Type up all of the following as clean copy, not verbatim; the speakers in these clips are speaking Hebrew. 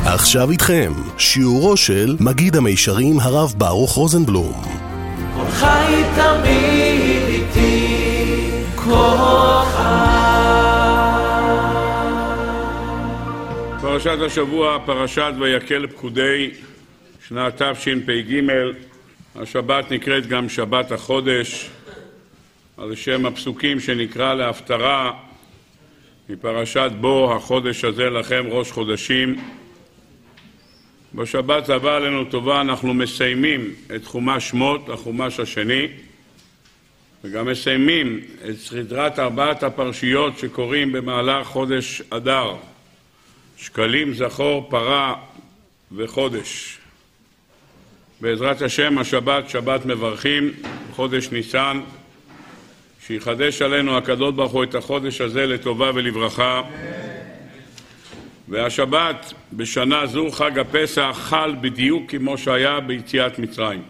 עכשיו איתכם, שיעורו של מגיד המישרים הרב ברוך רוזנבלום. כל חי תמיד איתי כוחה. פרשת השבוע, פרשת ויקל פקודי, שנת תשפ"ג. השבת נקראת גם שבת החודש, על שם הפסוקים שנקרא להפטרה מפרשת בו, החודש הזה לכם ראש חודשים. בשבת הבאה עלינו טובה אנחנו מסיימים את חומש שמות, החומש השני, וגם מסיימים את סדרת 4 הפרשיות שקוראים במהלך חודש אדר, שקלים, זכור, פרה וחודש. בעזרת השם השבת, שבת מברכים, חודש ניסן, שיחדש עלינו הקדוש ברוך הוא את החודש הזה לטובה ולברכה. והשבת בשנה זו, חג הפסח, חל בדיוק כמו שהיה ביציאת מצרים.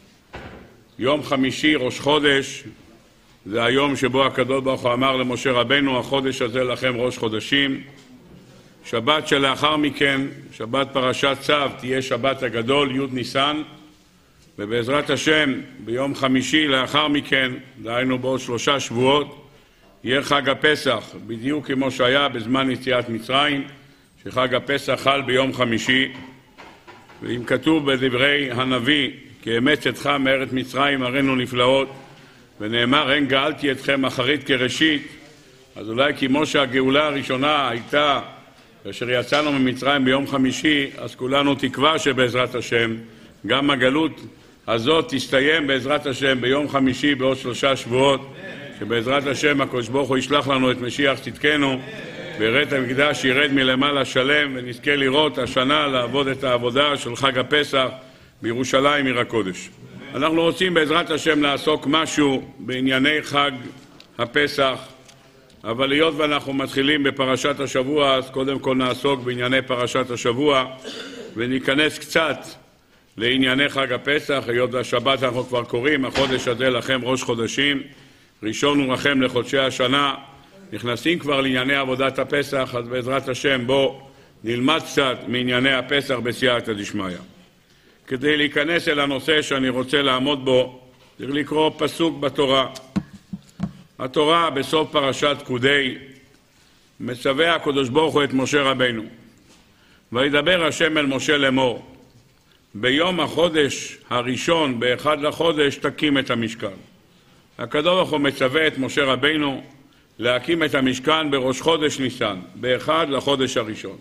יום חמישי, ראש חודש, זה היום שבו הקדוש ברוך הוא אמר למשה רבנו, החודש הזה לכם ראש חודשים. שבת שלאחר מכן, שבת פרשת צו, תהיה שבת הגדול, י' ניסן, ובעזרת השם ביום חמישי לאחר מכן, דהיינו בעוד 3 שבועות, יהיה חג הפסח, בדיוק כמו שהיה בזמן יציאת מצרים, שחג הפסח חל ביום חמישי. ואם כתוב בדברי הנביא, כי אמץ אתך מארץ מצרים הראינו נפלאות, ונאמר אין גאלתי אתכם אחרית כראשית, אז אולי כמו שהגאולה הראשונה הייתה כאשר יצאנו ממצרים ביום חמישי, אז כולנו תקווה שבעזרת השם גם הגלות הזאת תסתיים בעזרת השם ביום חמישי בעוד 3 שבועות, שבעזרת השם הקדוש ברוך הוא ישלח לנו את משיח צדקנו, בית המקדש ירד מלמעלה שלם, ונזכה לראות השנה לעבוד את העבודה של חג הפסח בירושלים עיר הקודש. אנחנו רוצים בעזרת השם לעסוק משהו בענייני חג הפסח, אבל היות ואנחנו מתחילים בפרשת השבוע, אז קודם כל נעסוק בענייני פרשת השבוע, וניכנס קצת לענייני חג הפסח. היות והשבת אנחנו כבר קוראים, החודש הזה לכם ראש חודשים, ראשון הוא לכם לחודשי השנה, נכנסים כבר לענייני עבודת הפסח, אז בעזרת השם בוא נלמד קצת מענייני הפסח בסייעתא דשמיא. כדי להיכנס אל הנושא שאני רוצה לעמוד בו, צריך לקרוא פסוק בתורה. התורה בסוף פרשת פקודי מצווה הקדוש ברוך הוא את משה רבנו, וידבר השם אל משה לאמור, ביום החודש הראשון באחד לחודש תקים את המשכן. הקדוש ברוך הוא מצווה את משה רבנו להקים את המשכן בראש חודש ניסן, באחד לחודש הראשון.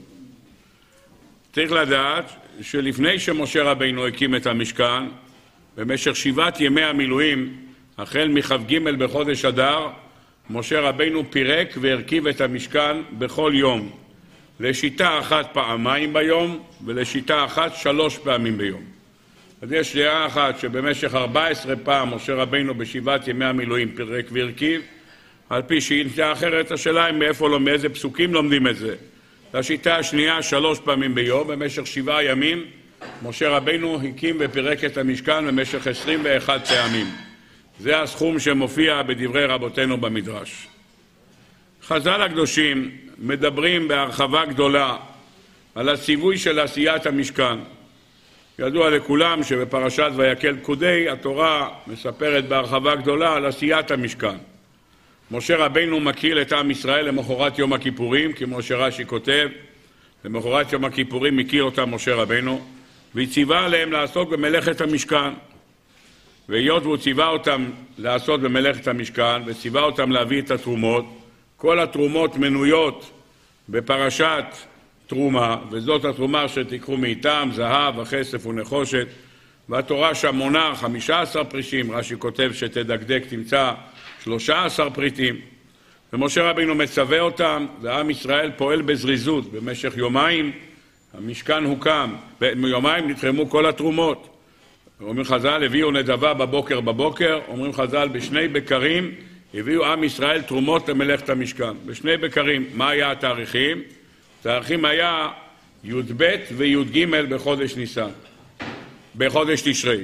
צריך לדעת שלפני שמשה רבנו הקים את המשכן, במשך 7 ימי המילואים, החל מכ"ג בחודש אדר, משה רבנו פירק והרכיב את המשכן בכל יום. לשיטה אחת פעמיים ביום, ולשיטה אחת 3 פעמים ביום. אז יש דעה אחת שבמשך 14 פעם משה רבנו ב7 ימי המילואים פירק והרכיב, על פי שאילתה אחרת, השאלה היא מאיזה פסוקים לומדים את זה. לשיטה השנייה 3 פעמים ביום, במשך 7 ימים, משה רבנו הקים ופירק את המשכן במשך 21 פעמים. זה הסכום שמופיע בדברי רבותינו במדרש. חז"ל הקדושים מדברים בהרחבה גדולה על הציווי של עשיית המשכן. ידוע לכולם שבפרשת ויקל פקודי התורה מספרת בהרחבה גדולה על עשיית המשכן. משה רבנו מקיל את עם ישראל למחרת יום הכיפורים, כמו שרש"י כותב, למחרת יום הכיפורים מקיל אותם משה רבנו, והציווה עליהם לעסוק במלאכת המשכן. והיות והוא ציווה אותם לעשות במלאכת המשכן, וציווה אותם להביא את התרומות, כל התרומות מנויות בפרשת תרומה, וזאת התרומה שתיקחו מאיתם, זהב, הכסף ונחושת, והתורה שם מונה 15 פרישים, רש"י כותב שתדקדק תמצא 13 פריטים, ומשה רבינו מצווה אותם, ועם ישראל פועל בזריזות. במשך יומיים המשכן הוקם, ביומיים נתרמו כל התרומות. אומרים חז"ל, הביאו נדבה בבוקר, אומרים חז"ל, בשני בקרים הביאו עם ישראל תרומות למלאכת המשכן. בשני בקרים, מה היה התאריכים? התאריכים היה י"ב וי"ג בחודש ניסן, בחודש תשרי.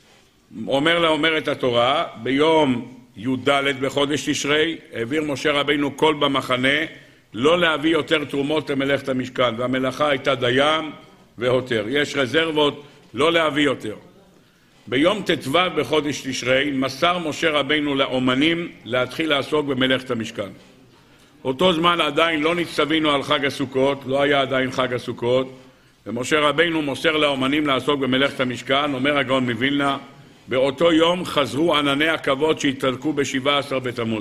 אומרת התורה, ביום י"ד בחודש תשרי העביר משה רבינו קול במחנה לא להביא יותר תרומות למלאכת המשכן, והמלאכה הייתה דיים והותר. יש רזרבות לא להביא יותר. ביום ט"ו בחודש תשרי מסר משה רבינו לאומנים להתחיל לעסוק במלאכת המשכן. אותו זמן עדיין לא נצטווינו על חג הסוכות, לא היה עדיין חג הסוכות, ומשה רבינו מוסר לאומנים לעסוק במלאכת המשכן. אומר הגאון מווילנה, באותו יום חזרו ענני הכבוד שהתהלקו ב-17 בתמוז.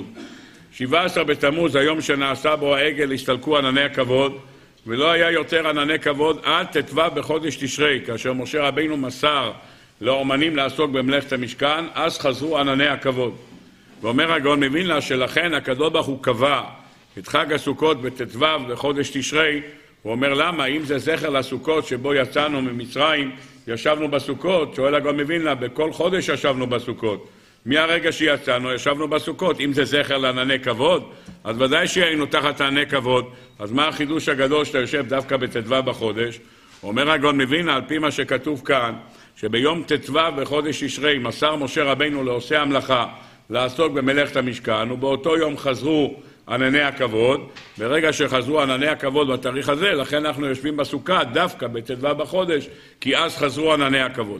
17 בתמוז, היום שנעשה בו העגל, הסתלקו ענני הכבוד, ולא היה יותר ענני כבוד עד ט"ו בחודש תשרי, כאשר משה רבינו מסר לאומנים לעסוק במלאכת המשכן, אז חזרו ענני הכבוד. ואומר הגאון מווילנה שלכן הקדוש ברוך הוא קבע את חג הסוכות בט"ו בחודש תשרי. הוא אומר למה? אם זה זכר לסוכות שבו יצאנו ממצרים, ישבנו בסוכות. שואל הגאון מווילנה, בכל חודש ישבנו בסוכות. מהרגע שיצאנו ישבנו בסוכות. אם זה זכר לענני כבוד, אז ודאי שהיינו תחת ענני כבוד. אז מה החידוש הגדול שאתה יושב דווקא בט"ו בחודש? אומר הגאון מווילנה, על פי מה שכתוב כאן, שביום ט"ו בחודש תשרי מסר משה רבינו לעושי המלאכה לעסוק במלאכת המשכן, ובאותו יום חזרו ענני הכבוד. ברגע שחזרו ענני הכבוד בתאריך הזה, לכן אנחנו יושבים בסוכה דווקא בט"ו בחודש, כי אז חזרו ענני הכבוד.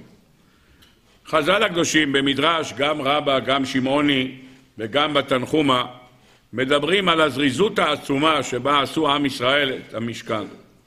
חז"ל הקדושים במדרש, גם רבא, גם שמעוני וגם בתנחומה, מדברים על הזריזות העצומה שבה עשו עם ישראל את המשכן.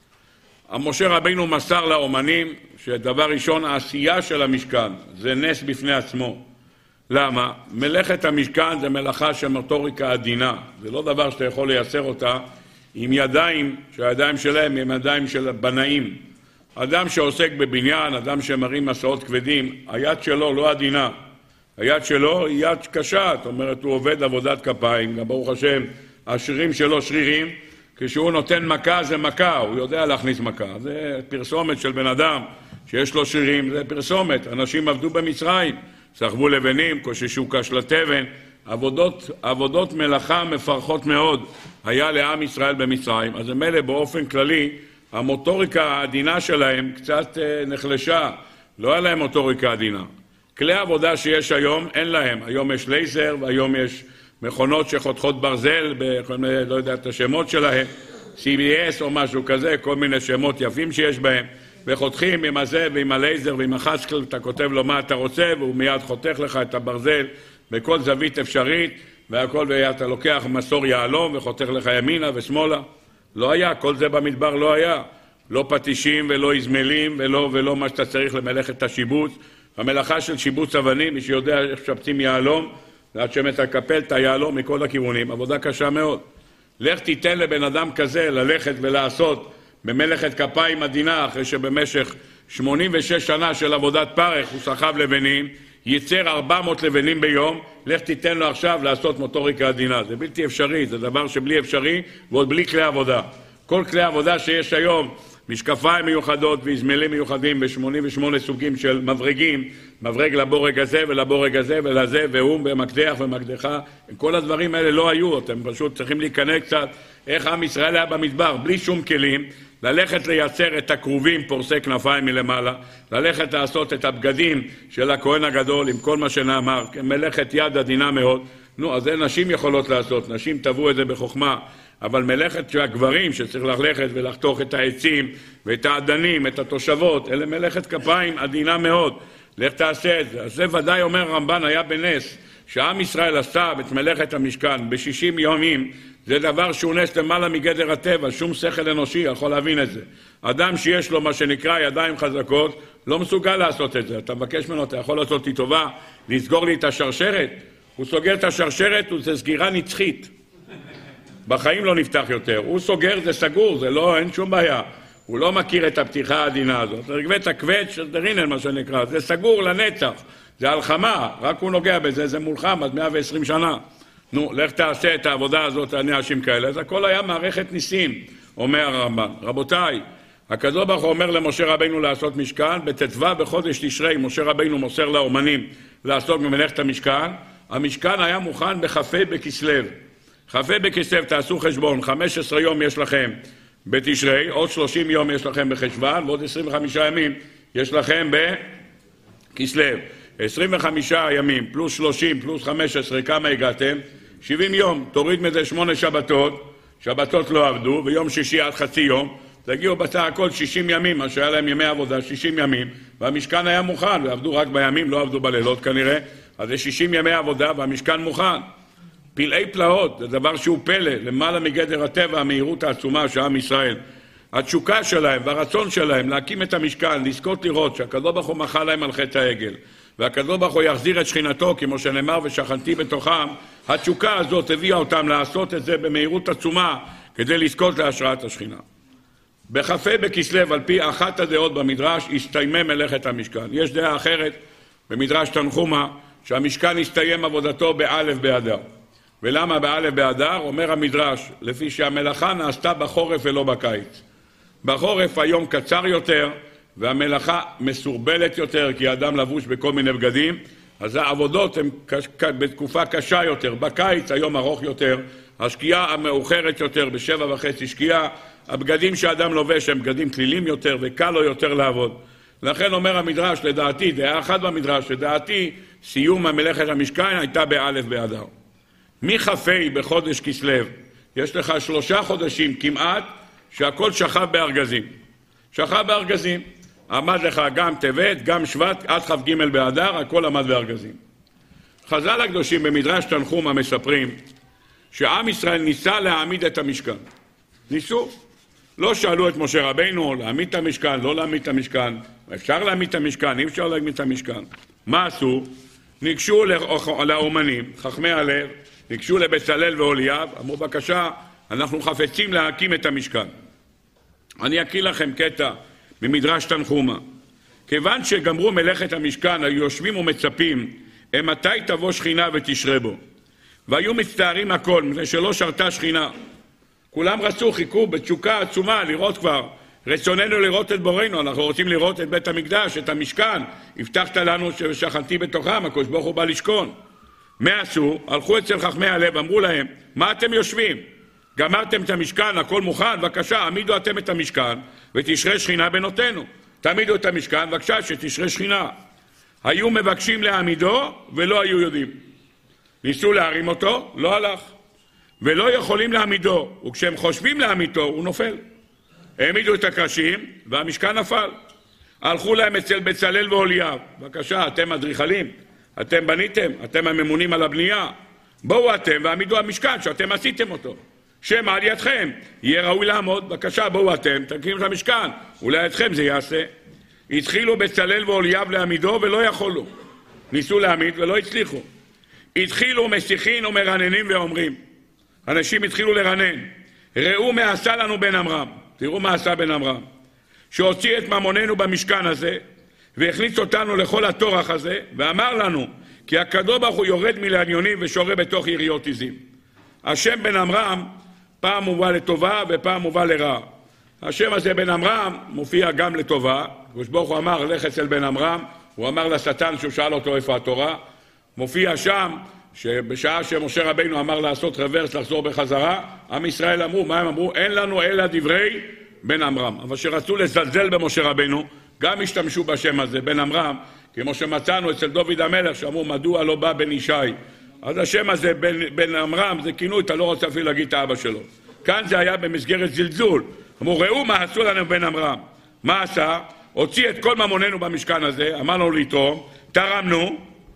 משה רבינו מסר לאומנים שדבר ראשון, העשייה של המשכן זה נס בפני עצמו. למה? מלאכת המשכן זה מלאכה של מוטוריקה עדינה. זה לא דבר שאתה יכול לייצר אותה עם ידיים, שהידיים שלהם הם ידיים של בנאים. אדם שעוסק בבניין, אדם שמרים מסעות כבדים, היד שלו לא עדינה. היד שלו היא יד קשה, זאת אומרת הוא עובד עבודת כפיים, גם ברוך השם השרירים שלו שרירים, כשהוא נותן מכה זה מכה, הוא יודע להכניס מכה. זה פרסומת של בן אדם שיש לו שרירים, זה פרסומת. אנשים עבדו במצרים, סחבו לבנים, קוששו קשת אבן, עבודות מלאכה מפרכות מאוד היה לעם ישראל במצרים. אז מילא באופן כללי, המוטוריקה העדינה שלהם קצת נחלשה, לא היה להם מוטוריקה עדינה. כלי העבודה שיש היום אין להם, היום יש לייזר והיום יש מכונות שחותכות ברזל, לא יודע את השמות שלהם, CBS או משהו כזה, כל מיני שמות יפים שיש בהם, וחותכים עם הזה ועם הלייזר ועם החסקל, אתה כותב לו מה אתה רוצה והוא מיד חותך לך את הברזל בכל זווית אפשרית, והכל, ואתה לוקח מסור יעלום וחותך לך ימינה ושמאלה. לא היה, כל זה במדבר לא היה. לא פטישים ולא izmלים ולא מה שאתה צריך למלאכת השיבוץ. המלאכה של שיבוץ אבנים, מי שיודע איך שפצים יעלום, ועד שמתקפל את היעלום מכל הכיוונים, עבודה קשה מאוד. לך תיתן לבן אדם כזה ללכת ולעשות במלאכת כפיים עדינה, אחרי שבמשך 86 שנה של עבודת פרך הוא סחב לבנים, ייצר 400 לבנים ביום, לך תיתן לו עכשיו לעשות מוטוריקה עדינה. זה בלתי אפשרי, זה דבר שבלי אפשרי, ועוד בלי כלי עבודה. כל כלי עבודה שיש היום, משקפיים מיוחדות ואזמלים מיוחדים ב-88 סוגים של מברגים, מברג לבורג הזה ולבורג הזה ולזה, והוא במקדח ומקדחה, כל הדברים האלה לא היו, אתם פשוט צריכים להיכנס קצת איך עם ישראל היה במדבר, בלי שום כלים, ללכת לייצר את הכרובים פורסי כנפיים מלמעלה, ללכת לעשות את הבגדים של הכהן הגדול עם כל מה שנאמר, מלאכת יד עדינה מאוד. נו, אז זה נשים יכולות לעשות, נשים טבעו את זה בחוכמה, אבל מלאכת של הגברים שצריך ללכת ולחתוך את העצים ואת העדנים, את התושבות, אלה מלאכת כפיים עדינה מאוד. לך תעשה את זה. אז זה ודאי אומר רמב"ן היה בנס, שעם ישראל עשה את מלאכת המשכן ב-60 ימים, זה דבר שהוא נס למעלה מגדר הטבע, שום שכל אנושי יכול להבין את זה. אדם שיש לו מה שנקרא ידיים חזקות, לא מסוגל לעשות את זה. אתה מבקש ממנו, אתה יכול לעשות לי טובה, לסגור לי את השרשרת. הוא סוגר את השרשרת, זה סגירה נצחית. בחיים לא נפתח יותר. הוא סוגר, זה סגור, זה לא, אין שום בעיה. הוא לא מכיר את הפתיחה העדינה הזאת. רגבת הקווץ' של דרינן, מה שנקרא, זה סגור לנצח. זה הלחמה, רק הוא נוגע בזה, זה מולחם עד 120 שנה. נו, לך תעשה את העבודה הזאת על אנשים כאלה. אז הכל היה מערכת ניסים, אומר הרמב"ן. רבותיי, הקדוש ברוך הוא אומר למשה רבינו לעשות משכן, בט"ו בחודש תשרי משה רבינו מוסר לאומנים לעסוק במלאכת המשכן. המשכן היה מוכן בכ"ה בכסלו. כ"ה בכסלו, תעשו חשבון, 15 יום יש לכם בתשרי, עוד 30 יום יש לכם בחשוון, ועוד 25 ימים יש לכם בכסלו. 25 ימים פלוס 30 פלוס 15, כמה הגעתם? 70 יום. תוריד מזה 8 שבתות, שבתות לא עבדו, ויום שישי עד חצי יום, תגיעו בסך הכל 60 ימים, מה שהיה להם ימי עבודה, 60 ימים, והמשכן היה מוכן, ועבדו רק בימים, לא עבדו בלילות כנראה, אז זה 60 ימי עבודה והמשכן מוכן. פלאי פלאות, זה דבר שהוא פלא, למעלה מגדר הטבע, המהירות העצומה שעם ישראל. התשוקה שלהם והרצון שלהם להקים את המשכן, לזכות לראות שהקדוש ברוך הוא מחל להם על חטא העגל, והקדוש ברוך הוא יחזיר את שכינתו, כמו שנאמר ושכנתי בתוכם, התשוקה הזאת הביאה אותם לעשות את זה במהירות עצומה, כדי לזכות להשראת השכינה. בכ"ה בכסלו, על פי אחת הדעות במדרש, הסתיימה מלאכת המשכן. יש דעה אחרת במדרש תנחומה, שהמשכן הסתיים עבודתו באלף באדר. ולמה באלף באדר? אומר המדרש, לפי שהמלאכה נעשתה בחורף ולא בקיץ. בחורף היום קצר יותר, והמלאכה מסורבלת יותר, כי האדם לבוש בכל מיני בגדים, אז העבודות הן בתקופה קשה יותר. בקיץ היום ארוך יותר, השקיעה המאוחרת יותר, ב7:30 שקיעה, הבגדים שהאדם לובש הם בגדים כלילים יותר, וקל לו יותר לעבוד. לכן אומר המדרש, לדעתי, דעה אחת במדרש, לדעתי, סיום המלאכת המשכן הייתה באלף באדר. מכ"ה בחודש כסלו, יש לך 3 חודשים כמעט, שהכל שכב בארגזים. שכב בארגזים. עמד לך גם טבת, גם שבט, עד כ"ג באדר, הכל עמד בארגזים. חז"ל הקדושים במדרש תנחומה מספרים, שעם ישראל ניסה להעמיד את המשכן. ניסו. לא שאלו את משה רבינו להעמיד את המשכן, לא להעמיד את המשכן. אפשר להעמיד את המשכן, אי אפשר להעמיד את המשכן. מה עשו? ניגשו לאומנים, חכמי הלב, ניגשו לבצלאל ואוליאב, אמרו בבקשה, אנחנו חפצים להקים את המשכן. אני אקריא לכם קטע ממדרש תנחומה. כיוון שגמרו מלאכת המשכן, היו יושבים ומצפים, מתי תבוא שכינה ותשרה בו. והיו מצטערים הכל, מפני שלא שרתה שכינה. כולם רצו, חיכו בתשוקה עצומה לראות כבר. רצוננו לראות את בורנו, אנחנו רוצים לראות את בית המקדש, את המשכן. הבטחת לנו ששכנתי בתוכם, הקדוש ברוך הוא בא לשכון. מה עשו? הלכו אצל חכמי הלב, אמרו להם, מה אתם יושבים? גמרתם את המשכן, הכל מוכן, בבקשה, העמידו אתם את המשכן ותשרה שכינה בנותינו. תעמידו את המשכן, בבקשה שתשרה שכינה. היו מבקשים להעמידו ולא היו יודעים. ניסו להרים אותו, לא הלך. ולא יכולים להעמידו, וכשהם חושבים להעמידו, הוא נופל. העמידו את הקרשים והמשכן נפל. הלכו להם אצל בצלאל ואוליאב, בבקשה, אתם אדריכלים, אתם בניתם, אתם הממונים על הבנייה. בואו אתם והעמידו המשכן שאתם עשיתם אותו. שמא על ידכם יהיה ראוי לעמוד, בבקשה בואו אתם, תקימו את המשכן, אולי ידכם זה יעשה. התחילו בצלאל ואוליאב להעמידו ולא יכולו. ניסו להעמיד ולא הצליחו. התחילו משיחין ומרננים ואומרים, אנשים התחילו לרנן, ראו מה עשה לנו בן עמרם, תראו מה עשה בן עמרם, שהוציא את ממוננו במשכן הזה, והכניס אותנו לכל התורח הזה, ואמר לנו, כי הקדוש ברוך הוא יורד מלעניונים ושורה בתוך יריות עזים. השם בן עמרם פעם מובא לטובה ופעם מובא לרע. השם הזה בן עמרם מופיע גם לטובה, הקדוש ברוך הוא אמר לך אצל בן עמרם, הוא אמר לשטן שהוא שאל אותו איפה התורה, מופיע שם שבשעה שמשה רבינו אמר לעשות רוורס, לחזור בחזרה, עם ישראל אמרו, מה הם אמרו? אין לנו אלא דברי בן עמרם. אבל שרצו לזלזל במשה רבינו, גם השתמשו בשם הזה, בן עמרם, כמו שמצאנו אצל דוד המלך, שאמרו, מדוע לא בא בן ישי? אז השם הזה, בן עמרם, זה כינו, אתה לא רוצה אפילו להגיד את האבא שלו. כאן זה היה במסגרת זלזול. אמרו, ראו מה עשו לנו בן עמרם. מה עשה? הוציא את כל ממוננו במשכן הזה, אמר לנו לתרום, תרמנו,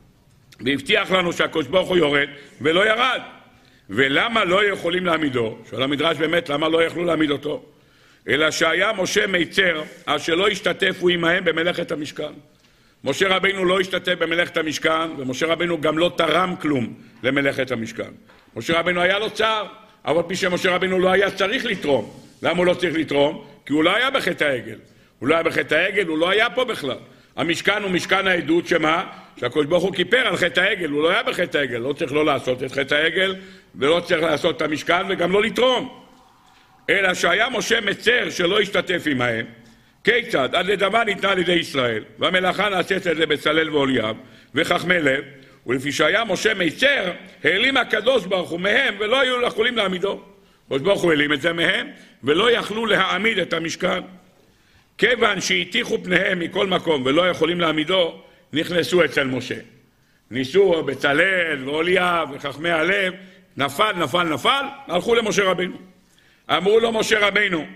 והבטיח לנו שהקדוש ברוך הוא יורד, ולא ירד. ולמה לא יכולים להעמידו? שואל המדרש באמת, למה לא יכלו להעמיד אותו? אלא שהיה משה מיצר, אשר לא השתתפו עמהם במלאכת המשכן. משה רבינו לא השתתף במלאכת המשכן, ומשה רבינו גם לא תרם כלום למלאכת המשכן. משה רבינו היה לו צער, אבל פי שמשה רבינו לא היה צריך לתרום. למה הוא לא צריך לתרום? כי הוא לא היה בחטא העגל. הוא לא היה בחטא העגל, הוא לא היה פה בכלל. המשכן הוא משכן העדות שמה? שהקדוש ברוך הוא כיפר על חטא העגל, הוא לא היה בחטא העגל, לא צריך לא לעשות את חטא העגל, ולא צריך לעשות את המשכן וגם לא לתרום. אלא שהיה משה מצר שלא השתתף עמהם, כיצד? עד לדמה ניתנה על ידי ישראל, והמלאכה נעשית על ידי בצלאל ואוליאב, וחכמי לב, ולפי שהיה משה מצר, העלים הקדוש ברוך הוא מהם, ולא היו יכולים להעמידו. הקדוש ברוך הוא העלים את זה מהם, ולא יכלו להעמיד את המשכן. כיוון שהטיחו פניהם מכל מקום ולא יכולים להעמידו, נכנסו אצל משה. ניסו בצלאל ואוליאב וחכמי הלב, נפל, הלכו למשה רבינו. אמרו לו משה רבינו,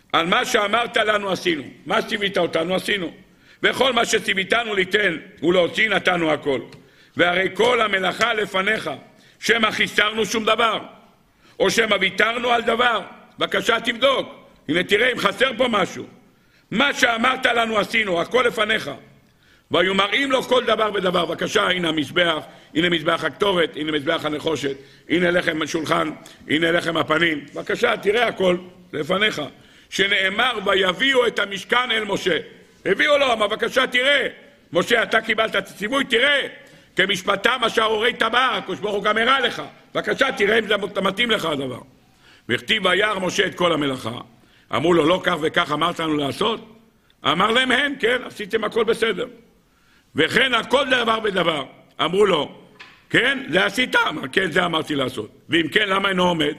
על מה שאמרת לנו עשינו. מה שציווית אותנו עשינו. וכל מה שציוויתנו ליתן ולהוציא נתנו הכל. והרי כל המלאכה לפניך, שמא חיסרנו שום דבר, או שמא ויתרנו על דבר. בבקשה תבדוק. הנה תראה אם חסר פה משהו. מה שאמרת לנו עשינו, הכל לפניך. והיו מראים לו כל דבר ודבר. בבקשה, הנה המזבח, הנה מזבח הקטורת, הנה מזבח הנחושת, הנה לחם השולחן, הנה לחם הפנים. בבקשה, תראה הכל לפניך. שנאמר ויביאו את המשכן אל משה. הביאו לו, אבל בבקשה תראה. משה, אתה קיבלת את הציווי, תראה. כמשפטם אשר הורי טבע, הקדוש ברוך הוא גם הראה לך. בבקשה, תראה אם זה מתאים לך הדבר. וכתיב וירא משה את כל המלאכה. אמרו לו, לא כך וכך אמרת לנו לעשות? אמר להם, הם, כן, עשיתם הכל בסדר. וכן, הכל דבר ודבר. אמרו לו, כן, זה עשית? אמר, כן, זה אמרתי לעשות. ואם כן, למה אינו עומד?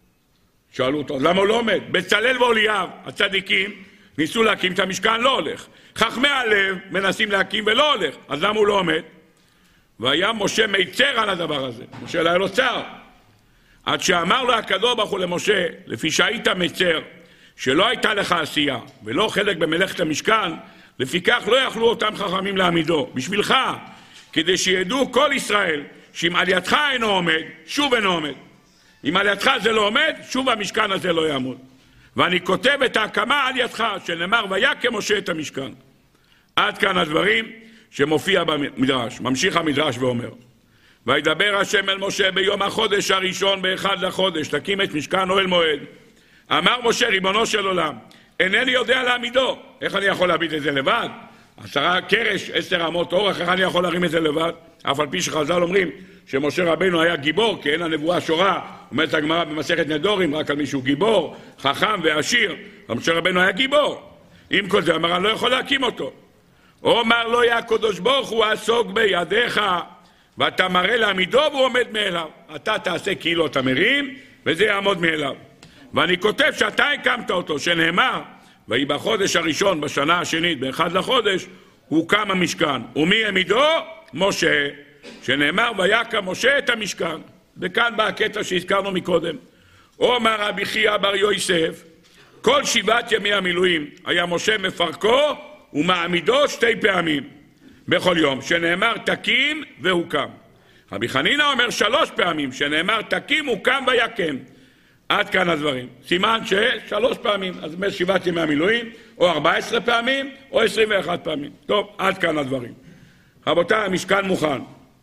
שאלו אותו, למה הוא לא עומד? בצלאל ואליהו, הצדיקים, ניסו להקים את המשכן, לא הולך. חכמי הלב מנסים להקים ולא הולך. אז למה הוא לא עומד? והיה משה מיצר על הדבר הזה. משה היה לו צער. עד שאמר לו הקדוש ברוך הוא למשה, לפי שהיית מיצר, שלא הייתה לך עשייה, ולא חלק במלאכת המשכן, לפיכך לא יכלו אותם חכמים להעמידו. בשבילך, כדי שידעו כל ישראל, שאם על ידך אינו עומד, שוב אינו עומד. אם על ידך זה לא עומד, שוב המשכן הזה לא יעמוד. ואני כותב את ההקמה על ידך, שנאמר ויקם משה את המשכן. עד כאן הדברים שמופיע במדרש. ממשיך המדרש ואומר, וידבר השם אל משה ביום החודש הראשון באחד לחודש, תקים את משכן אוהל מועד. אמר משה, ריבונו של עולם, אינני יודע להעמידו. איך אני יכול להעמיד את זה לבד? 10 קרש, 10 אמות אורך, איך אני יכול להרים את זה לבד? אף על פי שחז"ל אומרים שמשה רבנו היה גיבור, כי אין הנבואה שורה, אומרת הגמרא במסכת נדורים, רק על מישהו גיבור, חכם ועשיר. משה רבנו היה גיבור. עם כל זה אמר, אני לא יכול להקים אותו. אומר לו, יא הקדוש ברוך הוא עסוק בידיך, ואתה מראה לעמידו והוא עומד מאליו. אתה תעשה כאילו אתה מרים, וזה יעמוד מאליו. ואני כותב שאתה הקמת אותו, שנאמר, ויהי בחודש הראשון, בשנה השנית, באחד לחודש, הוקם המשכן. ומי העמידו? משה. שנאמר, ויקם משה את המשכן. וכאן בא הקטע שהזכרנו מקודם. אומר רבי חייא בר יוסף, כל 7 ימי המילואים היה משה מפרקו ומעמידו 2 פעמים בכל יום, שנאמר תקים והוקם. רבי חנינא אומר 3 פעמים, שנאמר תקים, הוקם ויקם. עד כאן הדברים. סימן ש3 פעמים, אז 7 ימי המילואים, או 14 פעמים, או 21 פעמים. טוב, עד כאן הדברים. רבותיי, המשכן מוכן.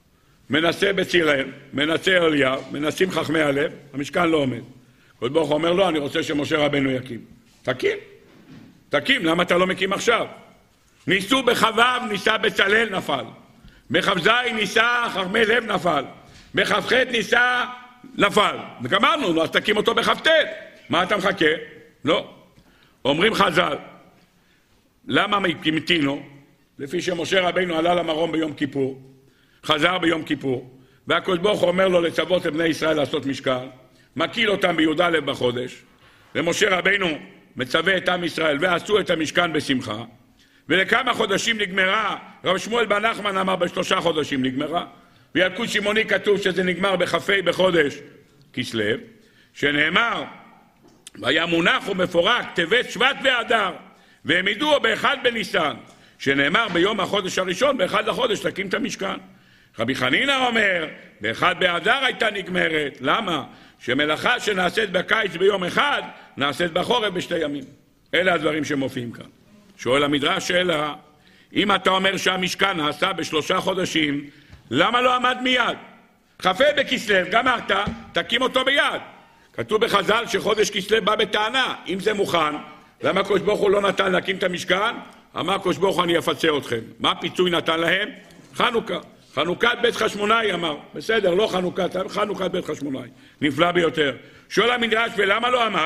מנסה בצלאל, מנסה אליהו, מנסים חכמי הלב, המשכן לא עומד. הקדוש ברוך הוא אומר לו, אני רוצה שמשה רבנו יקים. תקים. תקים, למה אתה לא מקים עכשיו? ניסו בחו"ב, ניסה בצלאל, נפל. בכ"ז ניסה חכמי לב, נפל. בכ"ח ניסה, נפל. וגמרנו, אז תקים אותו בכ"ט. מה אתה מחכה? לא. אומרים חז"ל, למה המתינו? לפי שמשה רבנו עלה למרום ביום כיפור, חזר ביום כיפור, והקדוש ברוך הוא אומר לו לצוות את בני ישראל לעשות משכן, מקיל אותם בי"א בחודש, ומשה רבנו מצווה את עם ישראל, ועשו את המשכן בשמחה, ולכמה חודשים נגמרה, רב שמואל בן נחמן אמר ב3 חודשים נגמרה, וילקוט שמעוני כתוב שזה נגמר בכ"ה בחודש כסלו, שנאמר, והיה מונח ומפורק טבת שבט ואדר, והעמידוהו באחד בניסן, שנאמר ביום החודש הראשון, באחד לחודש תקים את המשכן. רבי חנינא אומר, באחד באדר הייתה נגמרת. למה? שמלאכה שנעשית בקיץ ביום אחד, נעשית בחורף ב2 ימים. אלה הדברים שמופיעים כאן. שואל המדרש שאלה, אם אתה אומר שהמשכן נעשה ב3 חודשים, למה לא עמד מיד? כ"ה בכסלו, גמרת, תקים אותו ביד. כתוב בחז"ל שחודש כסלו בא בטענה, אם זה מוכן, למה הקדוש ברוך הוא לא נתן להקים את המשכן? אמר הקדוש ברוך הוא, אני אפצה אתכם. מה הפיצוי נתן להם? חנוכה. חנוכת בית חשמונאי אמר. בסדר, לא חנוכת בית חשמונאי. נפלא ביותר. שואל המדרש, ולמה לא עמד?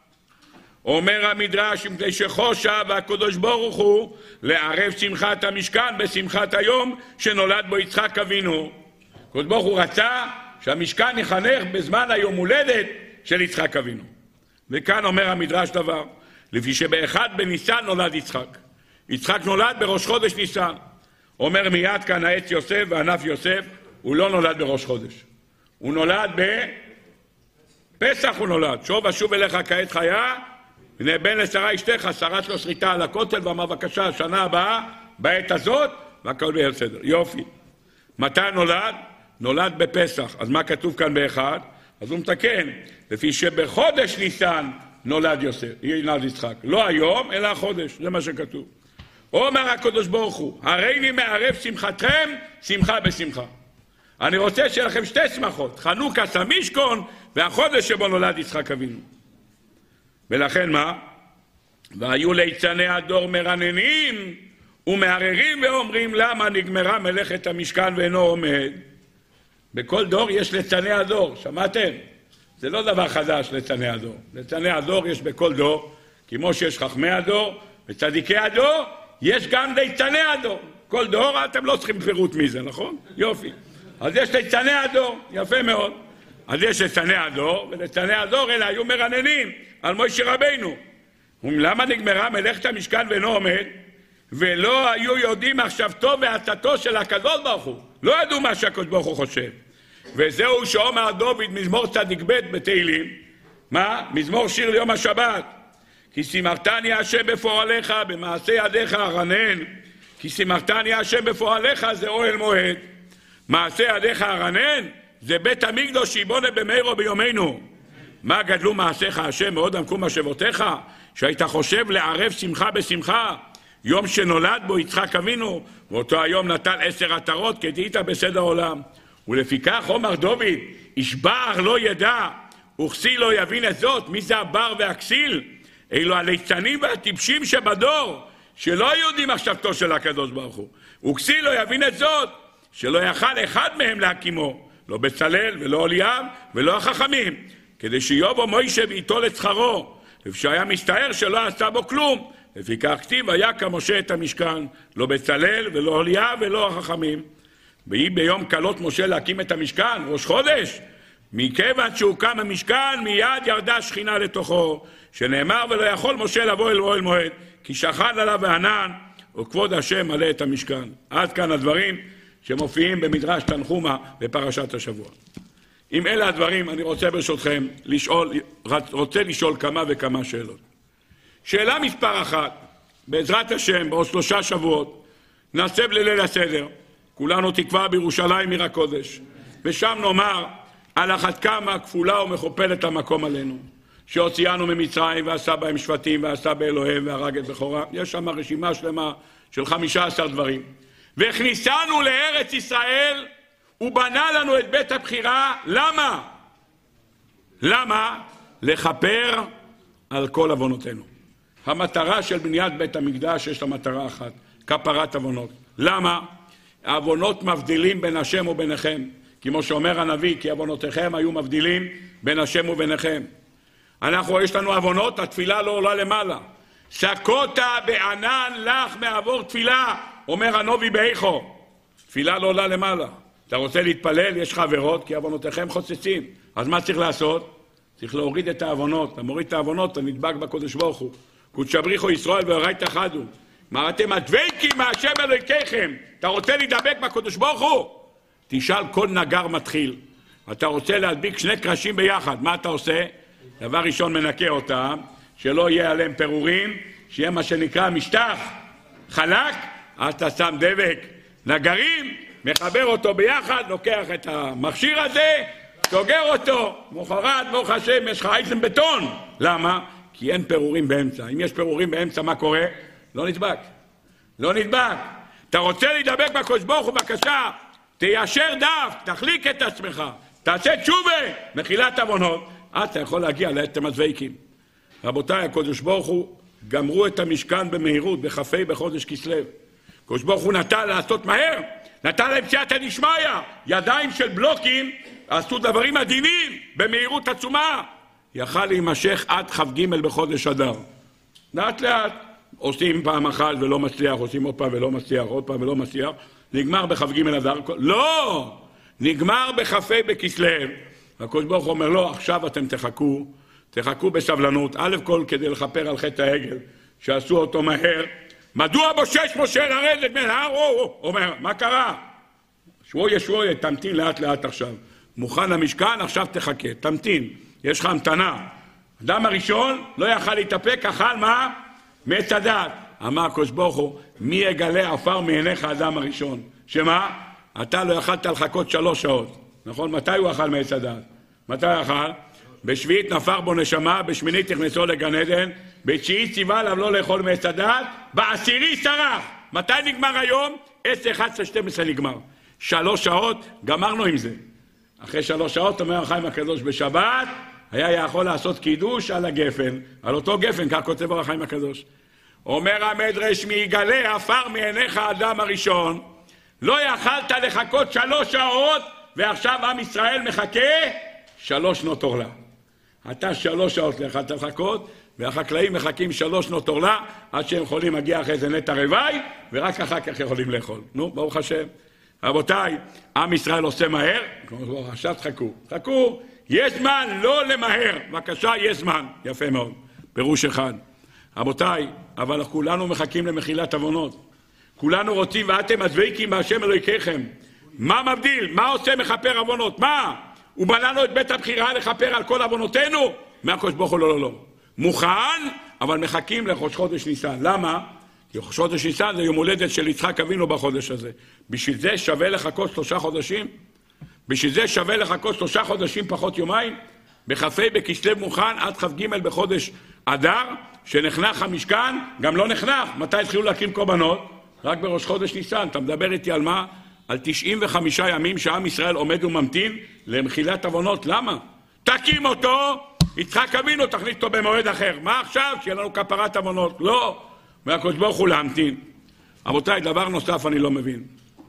אומר המדרש, מפני שחושב הקדוש ברוך הוא לערב שמחת המשכן בשמחת היום שנולד בו יצחק אבינו. הקדוש ברוך הוא רצה שהמשכן יחנך בזמן היום הולדת של יצחק אבינו. וכאן אומר המדרש דבר, לפי שבאחד בניסן נולד יצחק. יצחק נולד בראש חודש ניסן. אומר מיד כאן העץ יוסף וענף יוסף, הוא לא נולד בראש חודש. הוא נולד בפסח הוא נולד. שוב ושוב אליך כעת חיה, הנה בן לשרה אשתך, שרה שלו שריטה על הכותל, ואמר בבקשה, שנה הבאה, בעת הזאת, והכל ביהיה בסדר. יופי. מתי נולד? נולד בפסח. אז מה כתוב כאן באחד? אז הוא מתקן, לפי שבחודש ניסן נולד יצחק. לא היום, אלא החודש, זה מה שכתוב. אומר הקדוש ברוך הוא, הריני מערב שמחתכם, שמחה בשמחה. אני רוצה שיהיה לכם שתי שמחות, חנוכה סמישכון, והחודש שבו נולד יצחק אבינו. ולכן מה? והיו ליצני הדור מרננים ומערערים ואומרים, למה נגמרה מלאכת המשכן ואינו עומד? בכל דור יש ליצני הדור, שמעתם? זה לא דבר חדש ליצני הדור. ליצני הדור יש בכל דור, כמו שיש חכמי הדור וצדיקי הדור, יש גם ליצני הדור. כל דור אתם לא צריכים פירוט מזה, נכון? יופי. אז יש ליצני הדור, יפה מאוד. אז יש ליצני הדור, וליצני הדור אלה היו מרננים על משה רבינו. למה נגמרה מלאכת המשכן ואינו עומד? ולא היו יודעים מחשבתו ועצתו של הקדוש ברוך הוא. לא ידעו מה שהקדוש ברוך הוא חושב. וזהו שאומר דוד מזמור צדיק ב' בתהילים. מה? מזמור שיר ליום השבת. כי שימחתני השם בפועליך, במעשה ידיך ארנן. כי שימחתני השם בפועליך זה אוהל מועד. מעשה ידיך ארנן זה בית המקדוש שיבונה במהרו ביומנו. מה גדלו מעשיך השם מאוד עמקו מחשבותיך, שהיית חושב לערב שמחה בשמחה. יום שנולד בו יצחק אבינו, ואותו היום נטל 10 עטרות כדאית בסדר עולם. ולפיכך אומר דוד, איש בר לא ידע, וכסיל לא יבין את זאת. מי זה הבר והכסיל? אלו הליצנים והטיפשים שבדור, שלא יודעים מחשבתו של הקדוש ברוך הוא. וכסיל לא יבין את זאת, שלא יכל אחד מהם להקימו, לא בצלאל ולא אליאב ולא החכמים, כדי שיובו מוישה ויטול את שכרו, ושהיה מסתער שלא עשה בו כלום. לפיכך כתיב ויקם משה את המשכן, לא בצלאל ולא אליאב ולא החכמים. והיא ביום קלות משה להקים את המשכן, ראש חודש, מכיוון שהוקם המשכן מיד ירדה שכינה לתוכו, שנאמר ולא יכול משה לבוא אל אוהל מועד, כי שכן עליו הענן וכבוד השם מלא את המשכן. עד כאן הדברים שמופיעים במדרש תנחומה בפרשת השבוע. עם אלה הדברים אני רוצה ברשותכם לשאול כמה וכמה שאלות. שאלה מספר 1, בעזרת השם בעוד 3 שבועות נעשה בליל הסדר, כולנו תקווה בירושלים עיר הקודש, ושם נאמר על אחת כמה כפולה ומכופלת המקום עלינו, שהוציאנו ממצרים ועשה בהם שבטים ועשה באלוהים והרג את בכורה. יש שם רשימה שלמה של 15 דברים. והכניסנו לארץ ישראל ובנה לנו את בית הבחירה. למה? למה? לכפר על כל עוונותינו. המטרה של בניית בית המקדש יש לה מטרה אחת, כפרת עוונות. למה? העוונות מבדילים בין השם וביניכם, כמו שאומר הנביא, כי עוונותיכם היו מבדילים בין השם וביניכם. יש לנו עוונות, התפילה לא עולה למעלה. סקוטה בענן לך מעבור תפילה, אומר הנביא באיכו. תפילה לא עולה למעלה. אתה רוצה להתפלל, יש לך עבירות, כי עוונותיכם חוצצים. אז מה צריך לעשות? צריך להוריד את העוונות. אתה מוריד את העוונות, אתה נדבק בקודש ברוך הוא. קודש בריחו ישראל ואורייתא חדו. מה אתם הדבקים מהשם אלוהיכם? אתה רוצה להידבק בקודש ברוך הוא? תשאל כל נגר מתחיל. אתה רוצה להדביק 2 קרשים ביחד, מה אתה עושה? דבר ראשון מנקה אותם, שלא יהיה עליהם פירורים, שיהיה מה שנקרא משטח חלק, אז אתה שם דבק נגרים, מחבר אותו ביחד, לוקח את המכשיר הזה, סוגר אותו, מוחרת ברוך השם יש לך אייזן בטון. למה? כי אין פירורים באמצע. אם יש פירורים באמצע, מה קורה? לא נדבק. לא נדבק. אתה רוצה להידבק בקדוש ברוך הוא, בבקשה, תיישר דף, תחליק את עצמך, תעשה תשובה, מחילת עוונות, אתה יכול להגיע לאתם הדבקים. רבותיי, הקדוש ברוך הוא גמרו את המשכן במהירות, בחפי בחודש כסלו. הקדוש ברוך הוא נתן לעשות מהר, נתן להם סייעתא דשמיא, ידיים של בלוקים, עשו דברים עדינים, במהירות עצומה. יכל להימשך עד כ"ג בחודש אדר. לאט לאט, עושים פעם אחת ולא מצליח, עושים עוד פעם ולא מצליח, עוד פעם ולא מצליח, נגמר בכ"ג אדר. לא! נגמר בכ"ה בכסלו. הקדוש ברוך הוא אומר לו, עכשיו אתם תחכו בסבלנות, א' כל כדי לכפר על חטא העגל, שעשו אותו מהר. מדוע בושש משה לרדת מן ההר? אומר, מה קרה? שויה, תמתין לאט לאט עכשיו. מוכן למשכן, עכשיו תחכה, תמתין. יש לך המתנה. אדם הראשון לא יכל להתאפק, אכל מה? מעץ הדעת. אמר הקדוש ברוך הוא, מי יגלה עפר מעיניך אדם הראשון? שמה? אתה לא יכלת לחכות 3 שעות. נכון? מתי הוא אכל מעץ הדעת? מתי הוא אכל? בשביעית נפח בו נשמה, בשמינית נכנסו לגן עדן, בתשיעית ציווה עליו לא לאכול מעץ הדעת, בעשירי שרח. מתי נגמר היום? 10, 11, 12 נגמר. 3 שעות, גמרנו עם זה. אחרי 3 שעות, אומר החיים הקדוש בשבת, היה יכול לעשות קידוש על הגפן, על אותו גפן, כך כותב החיים הקדוש. אומר המדרש, מי יגלה עפר מעיניך האדם הראשון, לא יכלת לחכות 3 שעות, ועכשיו עם ישראל מחכה 3 שנות עורלה. אתה 3 שעות לא יכלת לחכות, והחקלאים מחכים 3 שנות עורלה, עד שהם יכולים להגיע אחרי זה נטע רווי, ורק אחר כך יכולים לאכול. נו, ברוך השם. רבותיי, עם ישראל עושה מהר, עכשיו חכו, יש זמן לא למהר, בבקשה, יש זמן, יפה מאוד, פירוש אחד. רבותיי, אבל כולנו מחכים למחילת עוונות, כולנו רוצים, ואתם הדבקים בהשם אלוהיכם. מה מבדיל? מה עושה מכפר עוונות? מה? הוא בנה לו את בית הבחירה לכפר על כל עוונותינו? מהקדוש ברוך הוא לא. מוכן, אבל מחכים לחודש חודש ניסן. למה? כי חודש ניסן זה יום הולדת של יצחק אבינו בחודש הזה. בשביל זה שווה לחכות 3 חודשים? בשביל זה שווה לחכות 3 חודשים פחות יומיים? בכ"ה בכסלו מוכן עד כ"ג בחודש אדר, שנחנך המשכן, גם לא נחנך. מתי התחילו להקים קורבנות? רק בראש חודש ניסן. אתה מדבר איתי על מה? על 95 ימים שעם ישראל עומד וממתין למחילת עוונות. למה? תקים אותו, יצחק אבינו תכניס אותו במועד אחר. מה עכשיו? שיהיה לנו כפרת עוונות. לא. והקדוש ברוך הוא להמתין. רבותיי, דבר נוסף אני לא מבין.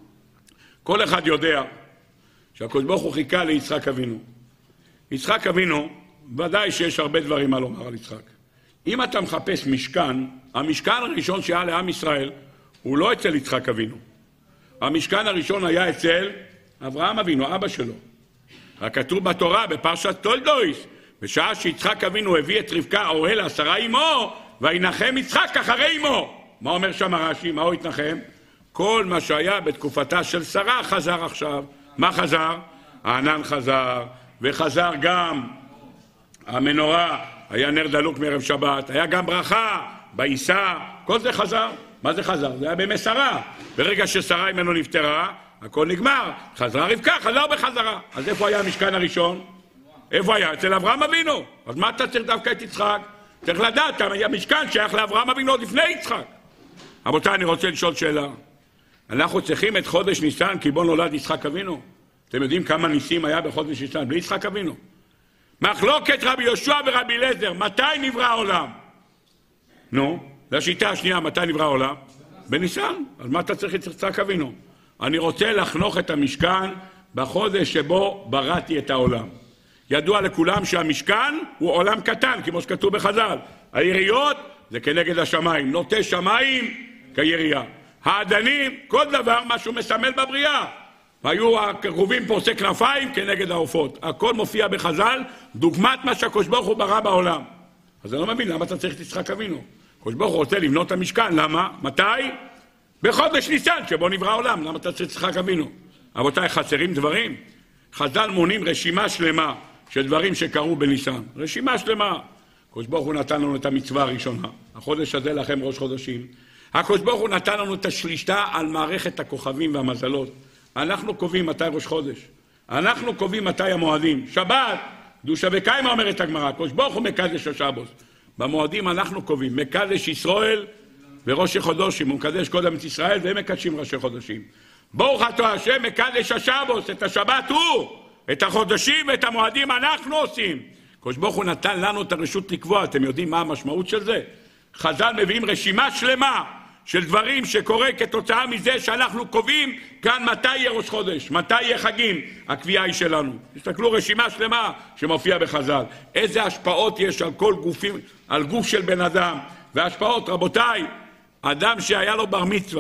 כל אחד יודע שהקדוש ברוך הוא חיכה ליצחק אבינו. יצחק אבינו, ודאי שיש הרבה דברים מה לומר על יצחק. אם אתה מחפש משכן, המשכן הראשון שהיה לעם ישראל, הוא לא אצל יצחק אבינו. המשכן הראשון היה אצל אברהם אבינו, אבא שלו. הכתוב בתורה, בפרשת תולדויס, בשעה שיצחק אבינו הביא את רבקה אוהל לשרה אמו, וינחם יצחק אחרי אמו. מה אומר שם רש"י? מה הוא התנחם? כל מה שהיה בתקופתה של שרה חזר עכשיו. מה חזר? הענן חזר, וחזר גם המנורה, היה נר דלוק מערב שבת, היה גם ברכה, בעיסה, כל זה חזר. מה זה חזר? זה היה בימי שרה. ברגע ששרה ממנו נפטרה, הכל נגמר. חזרה רבקה, חזר בחזרה. אז איפה היה המשכן הראשון? איפה היה? אצל אברהם אבינו. אז מה אתה צריך דווקא את יצחק? צריך לדעת, המשכן שייך לאברהם אבינו עוד לפני יצחק. רבותיי, אני רוצה לשאול שאלה. אנחנו צריכים את חודש ניסן כי בו נולד יצחק אבינו. אתם יודעים כמה ניסים היה בחודש ניסן בלי יצחק אבינו? מחלוקת רבי יהושע ורבי אליעזר, מתי נברא העולם? נו, לשיטה השנייה, מתי נברא העולם? בניסן. אז מה אתה צריך את יצחק אבינו? אני רוצה לחנוך את המשכן בחודש שבו בראתי את העולם. ידוע לכולם שהמשכן הוא עולם קטן, כמו שכתוב בחז"ל. היריות זה כנגד השמיים, נוטה שמיים כירייה. האדנים, כל דבר משהו מסמל בבריאה. והיו הכרובים פורסי כנפיים כנגד העופות. הכל מופיע בחז"ל, דוגמת מה שהקדוש ברוך הוא ברא בעולם. אז אני לא מבין למה אתה צריך את יצחק אבינו. הקדוש ברוך הוא רוצה לבנות את המשכן, למה? מתי? בחודש ניסן שבו נברא העולם. למה אתה צריך את יצחק אבינו? רבותיי, חסרים דברים. חז"ל מונים רשימה שלמה של דברים שקרו בניסן. רשימה שלמה. הקדוש ברוך הוא נתן לנו את המצווה הראשונה. החודש הזה לכם ראש חודשים. הקדוש ברוך הוא נתן לנו את השליטה על מערכת הכוכבים והמזלות. אנחנו קובעים מתי ראש חודש. אנחנו קובעים מתי המועדים. שבת, קדושה וקיימה אומרת הגמרא. הקדוש ברוך הוא מקדש השבוס. במועדים אנחנו קובעים. מקדש ישראל וראשי חודשים. הוא מקדש קודם את ישראל והם מקדשים ראשי חודשים. ברוך אתה השם מקדש השבוס. את השבת הוא. את החודשים ואת המועדים אנחנו עושים. הקדוש ברוך הוא נתן לנו את הרשות לקבוע. אתם יודעים מה המשמעות של זה? חז"ל מביאים רשימה שלמה של דברים שקורה כתוצאה מזה שאנחנו קובעים כאן מתי יהיה ראש חודש, מתי יהיה חגים. הקביעה היא שלנו. תסתכלו, רשימה שלמה שמופיע בחז"ל. איזה השפעות יש על כל גופים, על גוף של בן אדם. והשפעות, רבותיי, אדם שהיה לו בר מצווה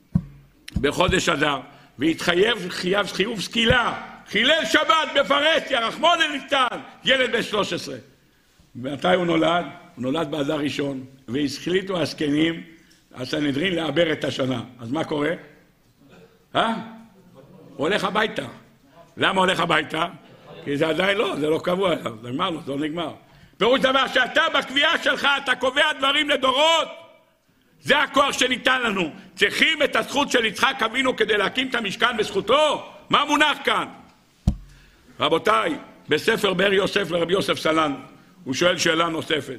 בחודש אדר, והתחייב חיוב סקילה, חילל שבת בפרהסיה, רחמנא ליצלן, ילד בן 13. מתי הוא נולד? הוא נולד באדר ראשון, והחליטו הזקנים, הסנהדרין, לעבר את השנה. אז מה קורה? הוא הולך הביתה. למה הולך הביתה? כי זה עדיין לא, זה לא קבוע, זה נגמר לו, זה לא נגמר. פירוש דבר שאתה בקביעה שלך, אתה קובע דברים לדורות. זה הכוח שניתן לנו. צריכים את הזכות של יצחק אבינו כדי להקים את המשכן בזכותו. מה מונח כאן? רבותיי, בספר באר יוסף לרבי יוסף סלן, הוא שואל שאלה נוספת.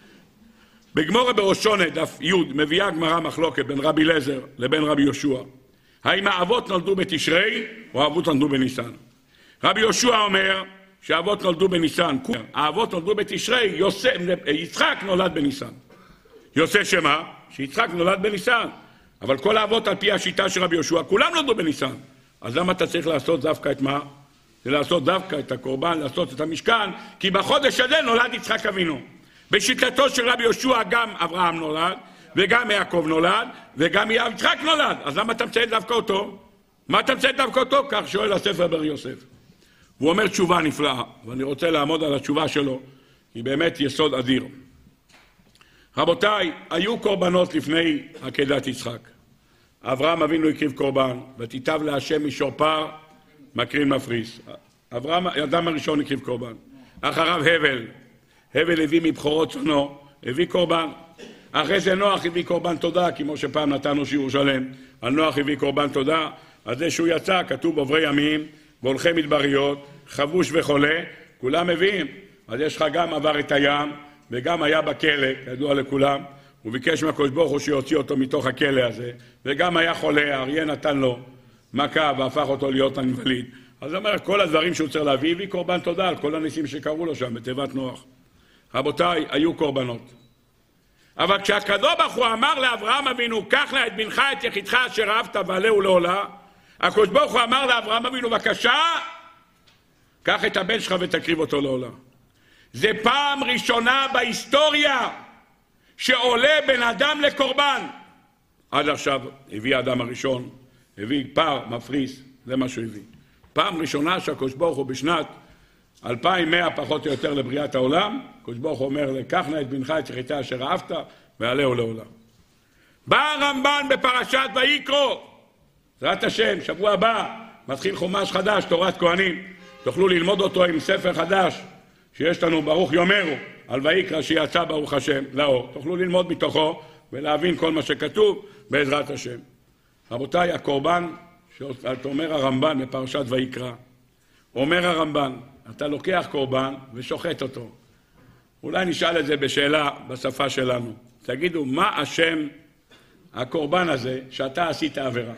בגמורה בראשונה, דף י', מביאה גמרא מחלוקת בין רבי אליעזר לבין רבי יהושע. האם האבות נולדו בתשרי או האבות נולדו בניסן? רבי יהושע אומר שהאבות נולדו בניסן. האבות נולדו בתשרי, יצחק נולד בניסן. יוצא שמה? שיצחק נולד בניסן. אבל כל האבות על פי השיטה של רבי יהושע, כולם נולדו בניסן. אז למה אתה צריך לעשות דווקא את מה? זה לעשות דווקא את הקורבן, לעשות את המשכן, כי בחודש הזה נולד יצחק אבינו. בשיטתו של רבי יהושע גם אברהם נולד, וגם יעקב נולד, וגם יצחק נולד. אז למה אתה מציין דווקא אותו? מה אתה מציין דווקא אותו? כך שואל הספר באר יוסף. הוא אומר תשובה נפלאה, ואני רוצה לעמוד על התשובה שלו, היא באמת יסוד אדיר. רבותיי, היו קורבנות לפני עקדת יצחק. אברהם אבינו הקריב קורבן, ותיטב להשם מישור פר, מקרין מפריס. אברהם, האדם הראשון הקריב קורבן. אחריו הבל הביא מבחורות שונו, הביא קורבן. אחרי זה נוח הביא קורבן תודה, כמו שפעם נתנו שיעור שלם. על נוח הביא קורבן תודה, על זה שהוא יצא, כתוב עוברי ימים, והולכי מדבריות, חבוש וחולה, כולם מביאים. אז יש לך גם עבר את הים, וגם היה בכלא, כידוע לכולם, הוא ביקש מהקדוש ברוך הוא שיוציא אותו מתוך הכלא הזה, וגם היה חולה, האריה נתן לו מכה והפך אותו להיות אינווליד. אז הוא אומר, כל הדברים שהוא צריך להביא, הביא קורבן תודה על כל הניסים שקראו לו שם, בתיבת נוח. רבותיי, היו קורבנות. אבל כשהקדוש ברוך הוא אמר לאברהם אבינו, קח לה את בנך את יחידך אשר אהבת ועלהו לעולה, הקדוש ברוך הוא אמר לאברהם אבינו, בבקשה, קח את הבן שלך ותקריב אותו לעולה. זה פעם ראשונה בהיסטוריה שעולה בן אדם לקורבן. עד עכשיו הביא האדם הראשון, הביא פר, מפריס, זה מה שהוא הביא. פעם ראשונה שהקדוש ברוך הוא בשנת 2100 פחות או יותר לבריאת העולם, הקדוש ברוך הוא אומר, לקח נא את בנך את יחידך אשר אהבת ועלהו לעולה. בא הרמב"ן בפרשת ויקרא, בעזרת השם, שבוע הבא מתחיל חומש חדש, תורת כהנים, תוכלו ללמוד אותו עם ספר חדש שיש לנו ברוך יאמרו על ויקרא שיצא ברוך השם לאור, תוכלו ללמוד מתוכו ולהבין כל מה שכתוב בעזרת השם. רבותיי, הקורבן שאומר הרמב"ן בפרשת ויקרא, אומר הרמב"ן, אתה לוקח קורבן ושוחט אותו. אולי נשאל את זה בשאלה בשפה שלנו, תגידו, מה השם הקורבן הזה שאתה עשית עבירה?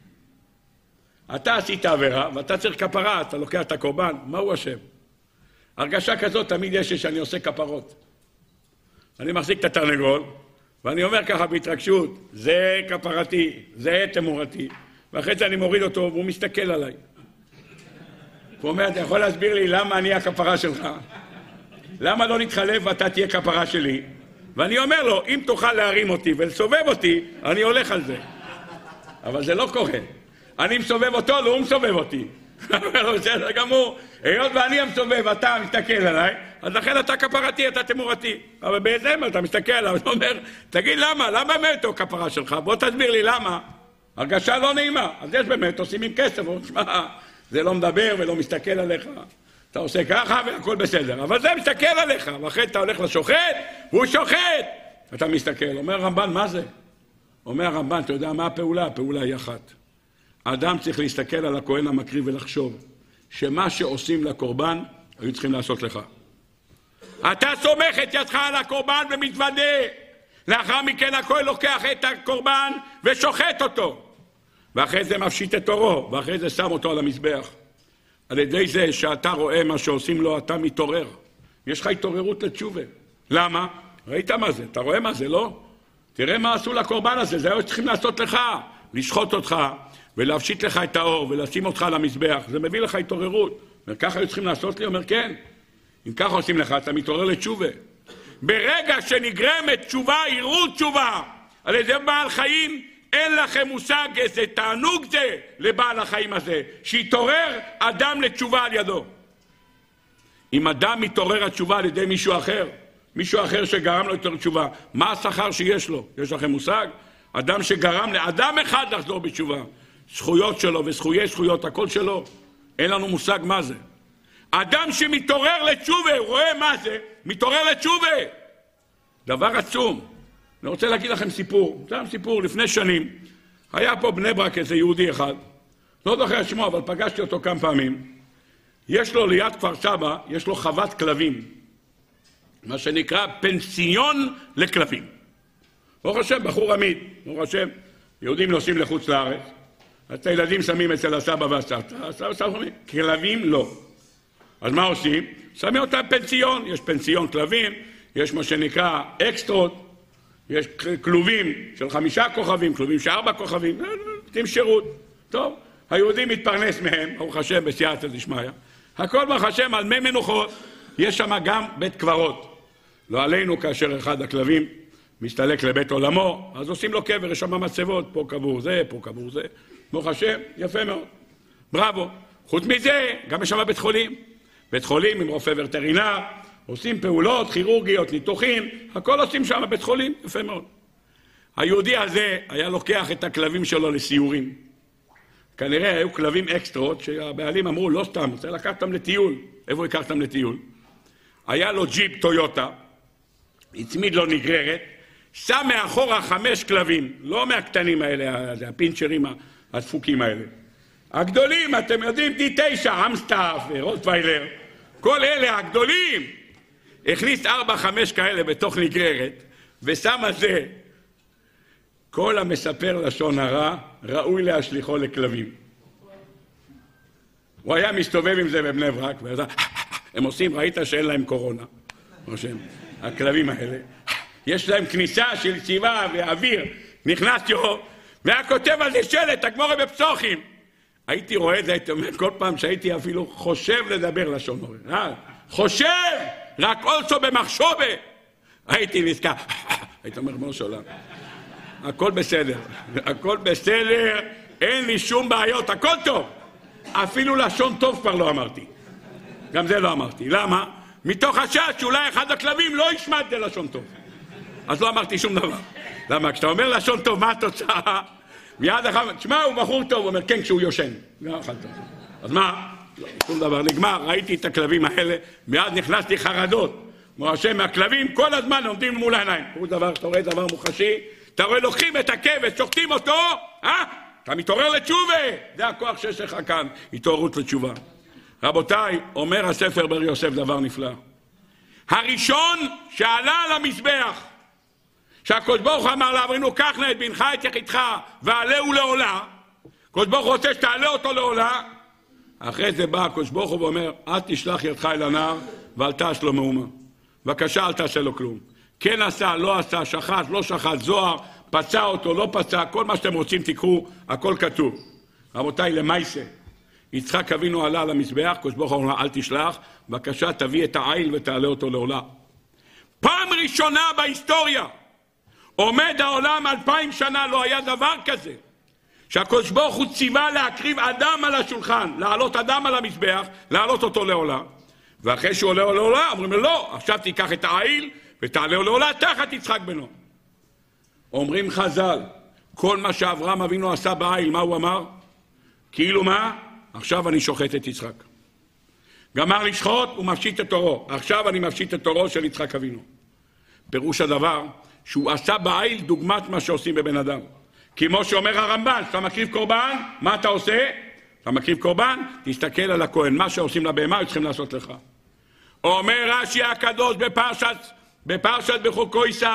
אתה עשית עבירה ואתה צריך כפרה, אתה לוקח את הקורבן, מהו השם? הרגשה כזאת תמיד יש שאני עושה כפרות. אני מחזיק את התרנגול, ואני אומר ככה בהתרגשות, זה כפרתי, זה תמורתי, ואחרי זה אני מוריד אותו והוא מסתכל עליי. הוא אומר, אתה יכול להסביר לי למה אני הכפרה שלך? למה לא נתחלף ואתה תהיה כפרה שלי? ואני אומר לו, אם תוכל להרים אותי ולסובב אותי, אני הולך על זה. אבל זה לא קורה. אני מסובב אותו, לא הוא מסובב אותי. בסדר גמור, היות ואני המסובב, אתה מסתכל עליי, אז לכן אתה כפרתי, אתה תמורתי. אבל באיזה מה אתה מסתכל עליו, אתה אומר, תגיד למה באמת הוא כפרה שלך? בוא תסביר לי למה. הרגשה לא נעימה. אז יש באמת, עושים עם כסף, שמע, זה לא מדבר ולא מסתכל עליך. אתה עושה ככה והכל בסדר. אבל זה מסתכל עליך, ואחרי אתה הולך לשוחט, והוא שוחט. אתה מסתכל, אומר רמב"ן, מה זה? אומר רמב"ן, אתה יודע מה הפעולה? הפעולה היא אחת. האדם צריך להסתכל על הכהן המקריב ולחשוב שמה שעושים לקורבן היו צריכים לעשות לך. אתה סומך את ידך על הקורבן ומתוודה. לאחר מכן הכהן לוקח את הקורבן ושוחט אותו. ואחרי זה מפשיט את אורו, ואחרי זה שם אותו על המזבח. על ידי זה שאתה רואה מה שעושים לו, אתה מתעורר. יש לך התעוררות לתשובה. למה? ראית מה זה? אתה רואה מה זה, לא? תראה מה עשו לקורבן הזה, זה היו צריכים לעשות לך. לשחוט אותך ולהפשיט לך את האור ולשים אותך על המזבח. זה מביא לך התעוררות. וככה היו צריכים לעשות לי? אומר כן. אם ככה עושים לך, אתה מתעורר לתשובה. ברגע שנגרמת תשובה, יראו תשובה. על ידי בעל חיים, אין לכם מושג איזה תענוג זה לבעל החיים הזה, שיתעורר אדם לתשובה על ידו. אם אדם מתעורר התשובה על ידי מישהו אחר שגרם לו יותר תשובה, מה השכר שיש לו? יש לכם מושג? אדם שגרם לאדם אחד לחזור בתשובה, זכויות שלו וזכויות, הכל שלו, אין לנו מושג מה זה. אדם שמתעורר לתשובה, הוא רואה מה זה? מתעורר לתשובה. דבר עצום. אני רוצה להגיד לכם סיפור. זה סיפור לפני שנים. היה פה בני ברק איזה יהודי אחד. לא זוכר שמו, אבל פגשתי אותו כמה פעמים. יש לו ליד כפר סבא, יש לו חוות כלבים. מה שנקרא פנסיון לכלבים. ברוך השם, בחור עמיד. ברוך השם, יהודים נוסעים לחוץ לארץ. את הילדים שמים אצל הסבא והסבתא. הסבא שמים, כלבים לא. אז מה עושים? שמים אותם פנסיון. יש פנסיון כלבים, יש מה שנקרא אקסטרות, יש כלובים של 5 כוכבים, כלובים של 4 כוכבים, נותנים שירות. טוב, היהודים מתפרנס מהם, ברוך השם, בסייעתא דשמיא. הכל ברוך השם על מי מנוחות. יש שם גם בית קברות. לא עלינו כאשר אחד הכלבים מסתלק לבית עולמו, אז עושים לו קבר, יש שם מצבות, פה קבור זה, פה קבור זה. ברוך השם, יפה מאוד. בראבו. חוץ מזה, גם יש שם בית חולים. בית חולים עם רופא וטרינר, עושים פעולות, כירורגיות, ניתוחים, הכל עושים שם בית חולים, יפה מאוד. היהודי הזה היה לוקח את הכלבים שלו לסיורים. כנראה היו כלבים אקסטרות שהבעלים אמרו, לא סתם, רוצה לקחת אותם לטיול. איפה לקחתם לטיול? היה לו ג'יפ טויוטה, הצמיד לו נגררת, שם מאחורה 5 כלבים, לא מהקטנים האלה, הפינצ'רים הדפוקים האלה. הגדולים, אתם יודעים, D9, אמסטאף, רוטוויילר, כל אלה הגדולים. הכניס 4-5 כאלה בתוך נגררת, ושם זה, כל המספר לשון הרע, ראוי להשליחו לכלבים. הוא היה מסתובב עם זה בבני ברק, הם עושים, ראית שאין להם קורונה. הכלבים האלה. יש להם כניסה של צבע ואוויר, נכנס יום, והיה כותב על זה שלט, הגמורה בפסוחים. הייתי רואה את זה, הייתי אומר, כל פעם שהייתי אפילו חושב לדבר לשון הרע. חושב, רק also במחשובה. הייתי נזכר, הייתי אומר, ריבונו של עולם. הכל בסדר, הכל בסדר, אין לי שום בעיות, הכל טוב. אפילו לשון טוב כבר לא אמרתי. גם זה לא אמרתי. למה? מתוך חשש שאולי אחד הכלבים לא ישמע את זה לשון טוב. אז לא אמרתי שום דבר. למה? כשאתה אומר לשון טוב, מה התוצאה? מיד אחד, תשמע, הוא בחור טוב, הוא אומר, כן, כשהוא יושן. אז מה? לא, שום דבר, נגמר, ראיתי את הכלבים האלה, מיד נכנסתי חרדות. כמו השם, מהכלבים כל הזמן עומדים מול העיניים. הוא דבר, אתה רואה דבר מוחשי, אתה רואה, לוקחים את הכבש, שוחטים אותו, אתה מתעורר לתשובה. זה הכוח שיש לך כאן, התעוררות לתשובה. רבותיי, אומר הספר בר יוסף דבר נפלא. הראשון שעלה על המזבח, שהקדוש ברוך הוא אמר לאברנו, קח נא את בנך את יחידך ועלהו לעולה, הקדוש ברוך הוא רוצה שתעלה אותו לעולה. אחרי זה בא הקדוש ברוך הוא ואומר, אל תשלח ידך אל הנער ואל תעש לו מאומה. בבקשה, אל תעשה לו כלום. כן עשה, לא עשה, שחט, לא שחט, זוהר, פצע אותו, לא פצע, כל מה שאתם רוצים תיקחו, הכל כתוב. רבותיי, למעשה, יצחק אבינו עלה על המזבח, הקדוש ברוך הוא אומר, אל תשלח, בבקשה תביא את העיל ותעלה אותו לעולה. פעם ראשונה בהיסטוריה, עומד העולם 2000 שנה, לא היה דבר כזה, שהקדוש ברוך הוא ציווה להקריב אדם על השולחן, להעלות אדם על המזבח, להעלות אותו לעולה, ואחרי שהוא עולה לעולה, אומרים לו, לא, עכשיו תיקח את העיל ותעלה לעולה תחת יצחק בנו. אומרים חז"ל, כל מה שאברהם אבינו עשה בעיל, מה הוא אמר? כאילו מה? עכשיו אני שוחט את יצחק. גמר לשחוט, הוא מפשיט את תורו. עכשיו אני מפשיט את תורו של יצחק אבינו. פירוש הדבר, שהוא עשה בעיל דוגמת מה שעושים בבן אדם. כמו שאומר הרמב"ן, שאתה מקריב קורבן, מה אתה עושה? אתה מקריב קורבן, תסתכל על הכהן, מה שעושים לבהמה, הם צריכים לעשות לך. אומר רש"י הקדוש בפרשת בחוקו ישי,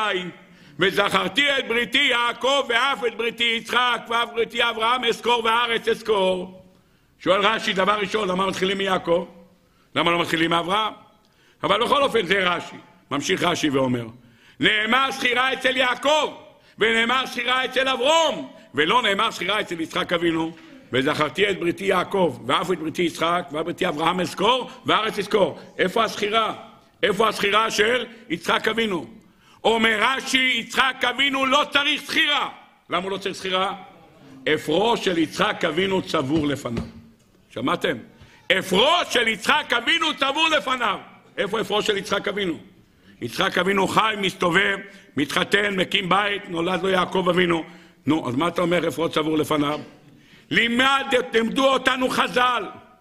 וזכרתי את בריתי יעקב ואף את בריתי יצחק ואף בריתי אברהם אזכור והארץ אזכור. שואל רש"י, דבר ראשון, למה מתחילים מיעקב? למה לא מתחילים מאברהם? אבל בכל אופן זה רש"י. ממשיך רש"י ואומר, נאמר זכירה אצל יעקב, ונאמר זכירה אצל אברום, ולא נאמר זכירה אצל יצחק אבינו. וזכרתי את בריתי יעקב ואף את בריתי יצחק ואף בריתי אברהם אזכור והארץ אזכור. איפה הזכירה? איפה הזכירה של יצחק אבינו? אומר רש"י, יצחק אבינו לא צריך זכירה. למה הוא לא צריך זכירה? אפרו של יצחק אבינו צבור לפניו. שמעתם? אפרו של יצחק אבינו צבור לפניו. איפה אפרו של יצחק אבינו? יצחק אבינו חי, מסתובב, מתחתן, מקים בית, נולד לו יעקב אבינו. נו, אז מה אתה אומר אפרו צבור לפניו? לימדו אותנו חז"ל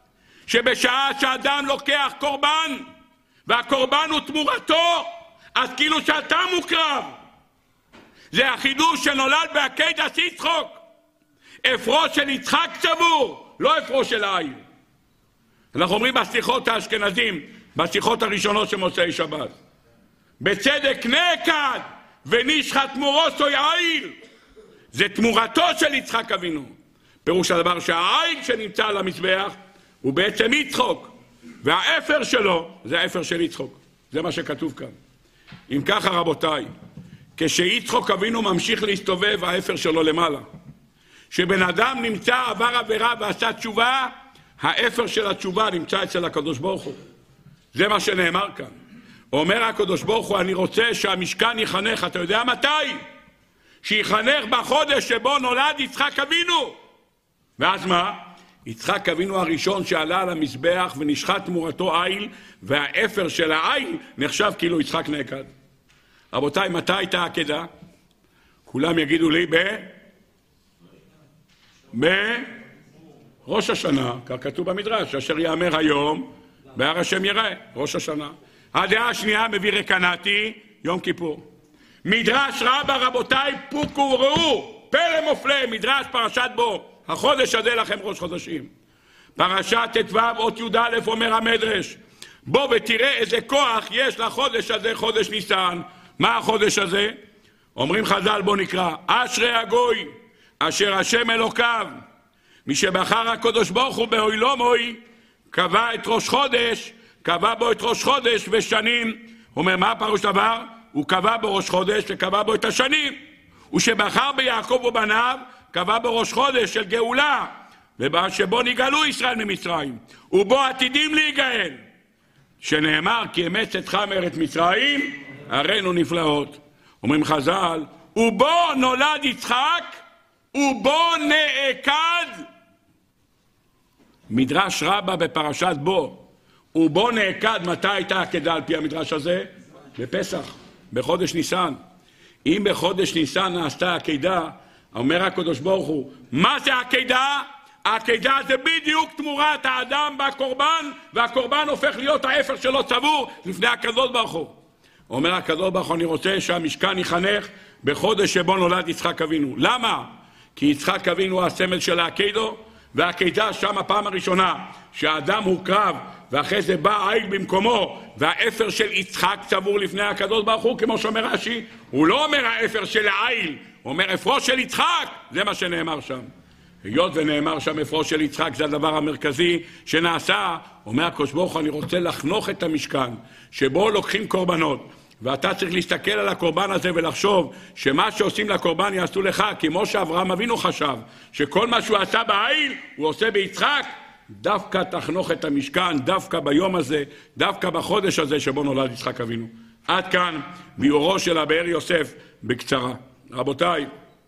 שבשעה שאדם לוקח קורבן, והקורבן הוא תמורתו, אז כאילו שאתה מוקרב. זה החידוש שנולד בעקדת יצחק. אפרו של יצחק צבור, לא אפרו של העיל. אנחנו אומרים בשיחות האשכנזים, בשיחות הראשונות של מוצאי שבת, בצדק נעקד ונשחט תמורתו יעיל. זה תמורתו של יצחק אבינו. פירוש הדבר שהעיל שנמצא על המזבח הוא בעצם יצחק, והאפר שלו זה האפר של יצחק. זה מה שכתוב כאן. אם ככה רבותיי, כשיצחק אבינו ממשיך להסתובב, האפר שלו למעלה. שבן אדם נמצא עבר עבירה ועשה תשובה, האפר של התשובה נמצא אצל הקדוש ברוך הוא. זה מה שנאמר כאן. אומר הקדוש ברוך הוא, אני רוצה שהמשכן יחנך. אתה יודע מתי? שיחנך בחודש שבו נולד יצחק אבינו. ואז מה? יצחק אבינו הראשון שעלה על המזבח ונשחט תמורתו עיל, והאפר של העיל נחשב כאילו יצחק נעקד. רבותיי, מתי הייתה העקדה? כולם יגידו לי ראש השנה, כך כתוב במדרש, אשר יאמר היום בהר השם יראה, ראש השנה. הדעה השנייה מביא רקנתי, יום כיפור. מדרש רבה רבותיי, פוקו ראו, פלא מופלא, מדרש פרשת בו, החודש הזה לכם ראש חודשים. פרשת ט"ו אות י"א אומר המדרש, בוא ותראה איזה כוח יש לחודש הזה, חודש ניסן. מה החודש הזה? אומרים חז"ל, בוא נקרא, אשרי הגוי אשר השם אלוקיו, מי שבחר הקדוש ברוך הוא באוהלו מוי, קבע את ראש חודש, קבע בו את ראש חודש ושנים. אומר, מה פירוש דבר? הוא קבע בו ראש חודש וקבע בו את השנים. ושבחר ביעקב ובניו, קבע בו ראש חודש של גאולה, שבו נגאלו ישראל ממצרים, ובו עתידים להיגאל. שנאמר, כי אמץ אתך מארץ מצרים, הראינו נפלאות. אומרים חז"ל, ובו נולד יצחק, ובו נעקד. מדרש רבה בפרשת בו, ובו נעקד. מתי הייתה העקדה על פי המדרש הזה? בפסח, בחודש ניסן. אם בחודש ניסן נעשתה העקדה, אומר הקדוש ברוך הוא, מה זה העקדה? העקדה זה בדיוק תמורת האדם בקורבן, והקורבן הופך להיות האפר שלו צבור לפני הקדוש ברוך הוא. אומר הקדוש ברוך הוא, אני רוצה שהמשכן יחנך בחודש שבו נולד יצחק אבינו. למה? כי יצחק אבינו הוא הסמל של העקדו, והעקדה שם הפעם הראשונה שהאדם הוקרב, ואחרי זה בא העיל במקומו, והאפר של יצחק צבור לפני הקדוש ברוך הוא, כמו שאומר רש"י, הוא לא אומר האפר של העיל, הוא אומר אפרו של יצחק. זה מה שנאמר שם. היות ונאמר שם אפרו של יצחק, זה הדבר המרכזי שנעשה. אומר הקדוש ברוך הוא, אני רוצה לחנוך את המשכן שבו לוקחים קורבנות, ואתה צריך להסתכל על הקורבן הזה ולחשוב שמה שעושים לקורבן יעשו לך, כמו שאברהם אבינו חשב שכל מה שהוא עשה בעיל הוא עושה ביצחק. דווקא תחנוך את המשכן, דווקא ביום הזה, דווקא בחודש הזה שבו נולד יצחק אבינו. עד כאן ביאורו של הבאר יוסף בקצרה. רבותיי,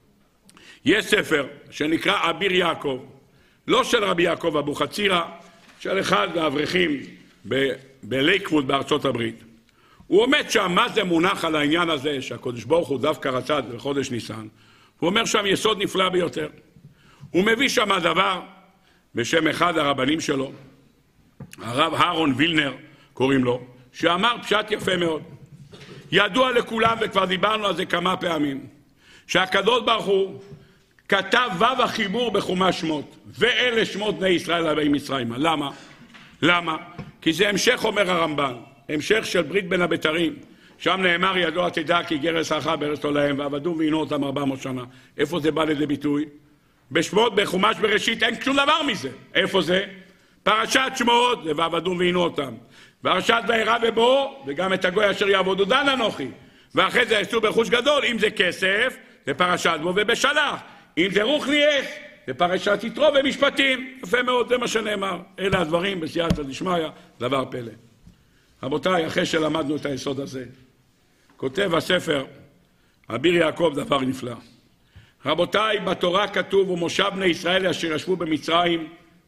יש ספר שנקרא אביר יעקב, לא של רבי יעקב אבוחצירא, של אחד האברכים בלייקווד בארצות הברית. הוא עומד שם, מה זה מונח על העניין הזה שהקדוש ברוך הוא דווקא רצה בחודש ניסן. הוא אומר שם יסוד נפלא ביותר. הוא מביא שם דבר בשם אחד הרבנים שלו, הרב אהרון וילנר קוראים לו, שאמר פשט יפה מאוד. ידוע לכולם, וכבר דיברנו על זה כמה פעמים, שהקדוש ברוך הוא כתב וו החיבור בחומש שמות, ואלה שמות בני ישראל לבני מצרימה. למה? למה? כי זה המשך, אומר הרמב"ן, המשך של ברית בין הבתרים. שם נאמר, ידוע תדע כי גרס אחר בארץ עולהם, ועבדו ועינו אותם 400 שנה. איפה זה בא לידי ביטוי? בשמות, בחומש בראשית, אין שום דבר מזה. איפה זה? פרשת שמות, זה ועבדו ועינו אותם. פרשת וירא ובוא, וגם את הגוי אשר יעבודו דן אנוכי. ואחרי זה יעשו בחוש גדול, אם זה כסף, זה פרשת בו ובשלח. אם זה רוחניאס, זה פרשת יתרו ומשפטים. יפה מאוד, זה מה שנאמר. אלה הדברים בסייעתא דשמיא, דבר פלא. רבותיי, אחרי שלמדנו את היסוד הזה, כותב הספר אביר יעקב דבר נפלא. רבותיי, בתורה כתוב, ומושב בני ישראל אשר ישבו במצרים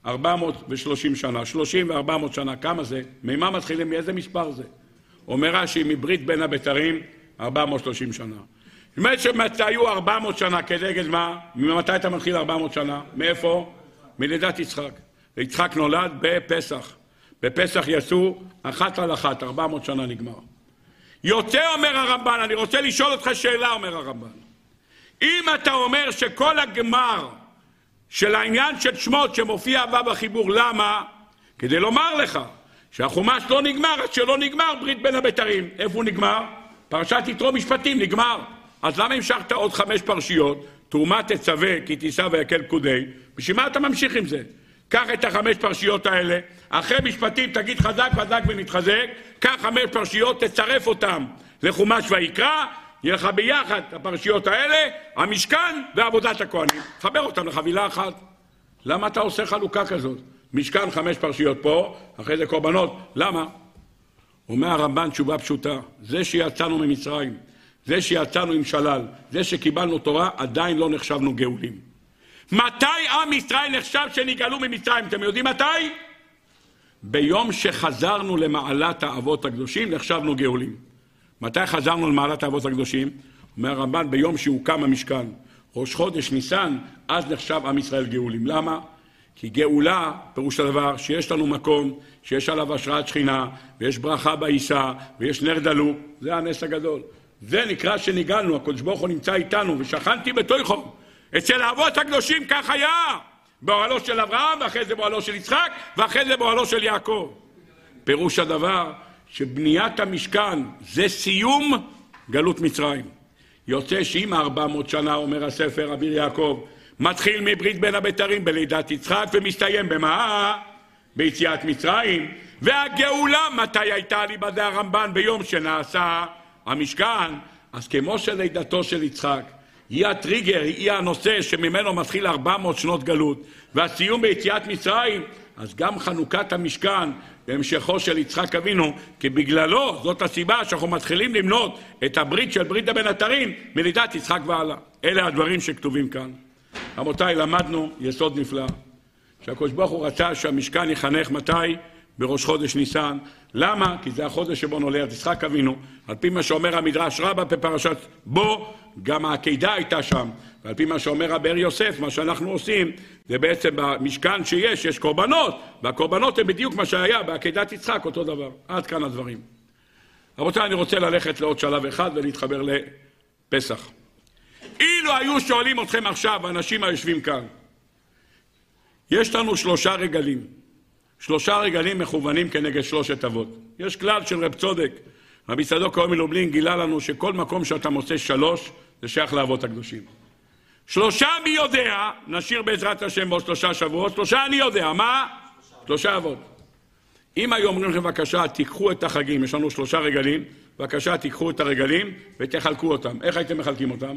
430 שנה, 30 ו-400 שנה. כמה זה? ממה מתחילים? מאיזה מספר זה? אומר רש"י, מברית בין הבתרים 430 שנה. זאת אומרת שהיו 400 שנה כנגד מה? ממתי אתה מתחיל 400 שנה? מאיפה? מלידת יצחק. יצחק נולד בפסח. בפסח יצאו 1 על 1, 400 שנה נגמר. יוצא, אומר הרמב"ן, אני רוצה לשאול אותך שאלה, אומר הרמב"ן. אם אתה אומר שכל הגמר של העניין של שמות שמופיע הבא בחיבור, למה? כדי לומר לך שהחומש לא נגמר, עד שלא נגמר ברית בין הבתרים. איפה הוא נגמר? פרשת יתרו משפטים נגמר. אז למה המשכת עוד 5 פרשיות? תרומה תצווה כי תישא ויקל פקודי. בשביל מה אתה ממשיך עם זה? קח את 5 פרשיות האלה, אחרי משפטים תגיד חזק חזק ונתחזק, קח 5 פרשיות, תצרף אותם לחומש ויקרא, יהיה לך ביחד הפרשיות האלה, המשכן ועבודת הכהנים. חבר אותם לחבילה אחת. למה אתה עושה חלוקה כזאת? משכן 5 פרשיות פה, אחרי זה קורבנות. למה? אומר הרמב"ן תשובה פשוטה. זה שיצאנו ממצרים, זה שיצאנו עם שלל, זה שקיבלנו תורה, עדיין לא נחשבנו גאולים. מתי עם ישראל נחשב שנגאלו ממצרים? אתם יודעים מתי? ביום שחזרנו למעלת האבות הקדושים נחשבנו גאולים. מתי חזרנו למעלת האבות הקדושים? אומר הרמב"ן ביום שהוקם המשכן, ראש חודש ניסן, אז נחשב עם ישראל גאולים. למה? כי גאולה פירוש הדבר שיש לנו מקום, שיש עליו השראת שכינה, ויש ברכה בעיסה, ויש נר דלוק. זה הנס הגדול. זה נקרא שנגאלנו, הקדוש ברוך הוא נמצא איתנו, ושכנתי בתוכו. אצל האבות הקדושים כך היה, באוהלו של אברהם, ואחרי זה באוהלו של יצחק, ואחרי זה באוהלו של יעקב. פירוש הדבר שבניית המשכן זה סיום גלות מצרים. יוצא שאם 400 שנה, אומר הספר אביר יעקב, מתחיל מברית בין הבתרים בלידת יצחק ומסתיים במה? ביציאת מצרים. והגאולה מתי הייתה ליבדי הרמב"ן? ביום שנעשה המשכן. אז כמו שלידתו של יצחק היא הטריגר, היא הנושא שממנו מתחיל 400 שנות גלות, והסיום ביציאת מצרים, אז גם חנוכת המשכן בהמשכו של יצחק אבינו, כי בגללו זאת הסיבה שאנחנו מתחילים למנות את הברית של ברית הבתרים מלידת יצחק והלאה. אלה הדברים שכתובים כאן. רבותיי, למדנו יסוד נפלא, שהקדוש ברוך הוא רצה שהמשכן יחנך מתי? בראש חודש ניסן. למה? כי זה החודש שבו נולד יצחק אבינו. על פי מה שאומר המדרש רבה בפרשת בו, גם העקדה הייתה שם. ועל פי מה שאומר הבאר יוסף, מה שאנחנו עושים, זה בעצם במשכן יש קורבנות, והקורבנות הם בדיוק מה שהיה בעקדת יצחק, אותו דבר. עד כאן הדברים. רבותיי, אני רוצה ללכת לעוד שלב אחד ולהתחבר לפסח. אילו היו שואלים אתכם עכשיו, האנשים היושבים כאן, יש לנו 3 רגלים. 3 רגלים מכוונים כנגד 3 אבות. יש כלל של רב צודק. רבי צדוק כהן מלובלין גילה לנו שכל מקום שאתה מוצא 3, זה שייך לאבות הקדושים. 3 מי יודע, נשאיר בעזרת השם בעוד 3 שבועות, 3 אני יודע, מה? 3 אבות. אם היו אומרים לכם בבקשה, תיקחו את החגים, יש לנו 3 רגלים, בבקשה תיקחו את הרגלים ותחלקו אותם. איך הייתם מחלקים אותם?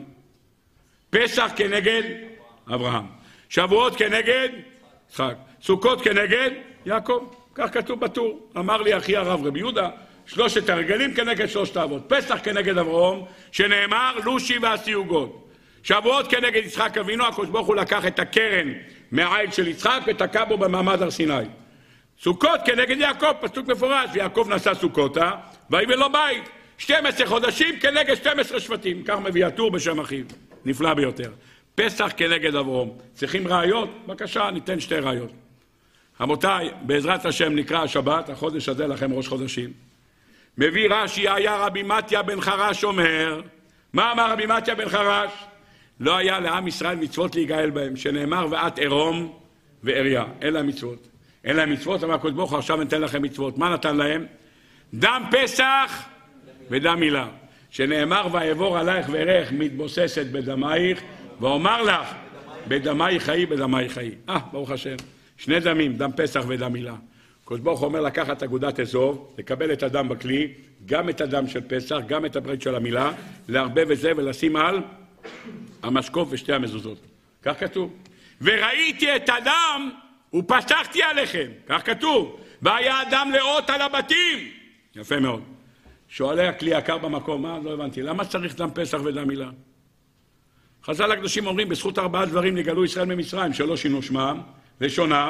פסח כנגד אברהם, שבועות כנגד יצחק, סוכות כנגד יעקב. כך כתוב בטור. אמר לי אחי הרב רבי יהודה, 3 הרגלים כנגד 3 האבות. פסח כנגד אברהם, שנאמר לושי והסיוגות. שבועות כנגד יצחק אבינו, הקדוש ברוך הוא לקח את הקרן מהעיל של יצחק ותקע בו במעמד הר סיני. סוכות כנגד יעקב, פסוק מפורש, ויעקב נשא סוכותה ויבנה לו בית. 12 חודשים כנגד 12 שבטים. כך מביא הטור בשם אחיו. נפלא ביותר. פסח כנגד אברהם. צריכים ראיות? בבקשה, ניתן 2 ראיות. רבותיי, בעזרת השם נקרא השבת, החודש הזה לכם ראש חודשים. מביא רש"י, היה רבי מתיה בן חרש אומר, מה אמר רבי מתיה בן חרש? לא היה לעם ישראל מצוות להיגאל בהם, שנאמר ואת ערום ועריה. אין להם מצוות. אין להם מצוות, אבל הקדוש ברוך הוא עכשיו נתן לכם מצוות. מה נתן להם? דם פסח ודם מילה. שנאמר ויעבור עלייך וערך מתבוססת בדמייך, ואומר לך בדמי חיי בדמי חיי. ברוך השם. 2 דמים, דם פסח ודם מילה. הקדוש ברוך הוא אומר לקחת אגודת אזוב, לקבל את הדם בכלי, גם את הדם של פסח, גם את הברית של המילה, לערבב את זה ולשים על המשקוף ו2 המזוזות. כך כתוב. וראיתי את הדם ופסחתי עליכם. כך כתוב. והיה הדם לאות על הבתים. יפה מאוד. שואלי הכלי יקר במקום, מה? לא הבנתי. למה צריך דם פסח ודם מילה? חז"ל הקדושים אומרים, בזכות 4 דברים נגאלו ישראל ממצרים, שלא שינו שמם, לשונם,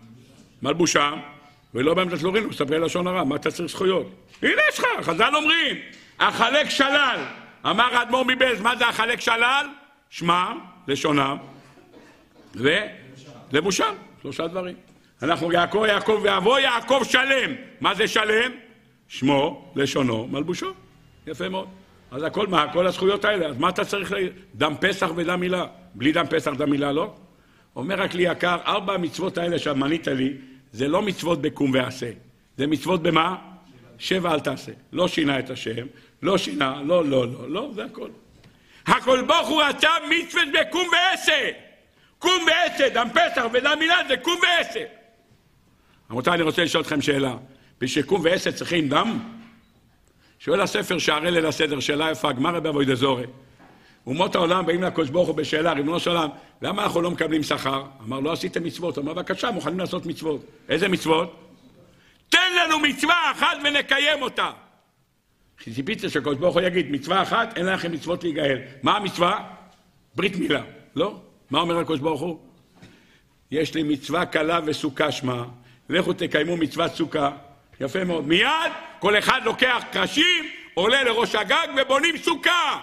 מלבושם, ולא בהם תתלורינו, מספרי לשון הרע. מה אתה צריך זכויות? הנה יש לך, חז"ל אומרים, החלק שלל. אמר האדמו"ר מבעלז, מה זה החלק שלל? שמם, לשונם, ולבושם. 3 דברים. אנחנו יעקב ויבוא יעקב שלם. מה זה שלם? שמו, לשונו, מלבושו. יפה מאוד. אז הכל מה? כל הזכויות האלה. אז מה אתה צריך דם פסח ודם מילה? בלי דם פסח דם מילה לא? אומר רק לי יקר, 4 המצוות האלה שמנית לי, זה לא מצוות בקום ועשה. זה מצוות במה? 7 אל תעשה. לא שינה את השם, לא שינה, לא, זה הכל. הכל ברוך הוא רצה מצוות בקום ועשה. קום ועשה, דם פסח ודם מילה זה קום ועשה. רבותיי, אני רוצה לשאול אתכם שאלה. בשקום ועשה צריכים דם? שואל הספר שערי ליל הסדר, שאלה יפה, גמרא בעבודה זרה. אומות העולם באים לקדוש ברוך הוא בשאלה, ריבונו של עולם, למה אנחנו לא מקבלים שכר? אמר, לא עשיתם מצוות. אמר, בבקשה, מוכנים לעשות מצוות. איזה מצוות? תן לנו מצווה אחת ונקיים אותה. ציפיתי שקדוש ברוך הוא יגיד, מצווה אחת, אין לכם מצוות להיגאל. מה המצווה? ברית מילה. לא? מה אומר הקדוש ברוך הוא? יש לי מצווה קלה וסוכה שמה, לכו תקיימו מצוות סוכה. יפה מאוד. מיד כל אחד לוקח קרשים, עולה לראש הגג ובונים סוכה.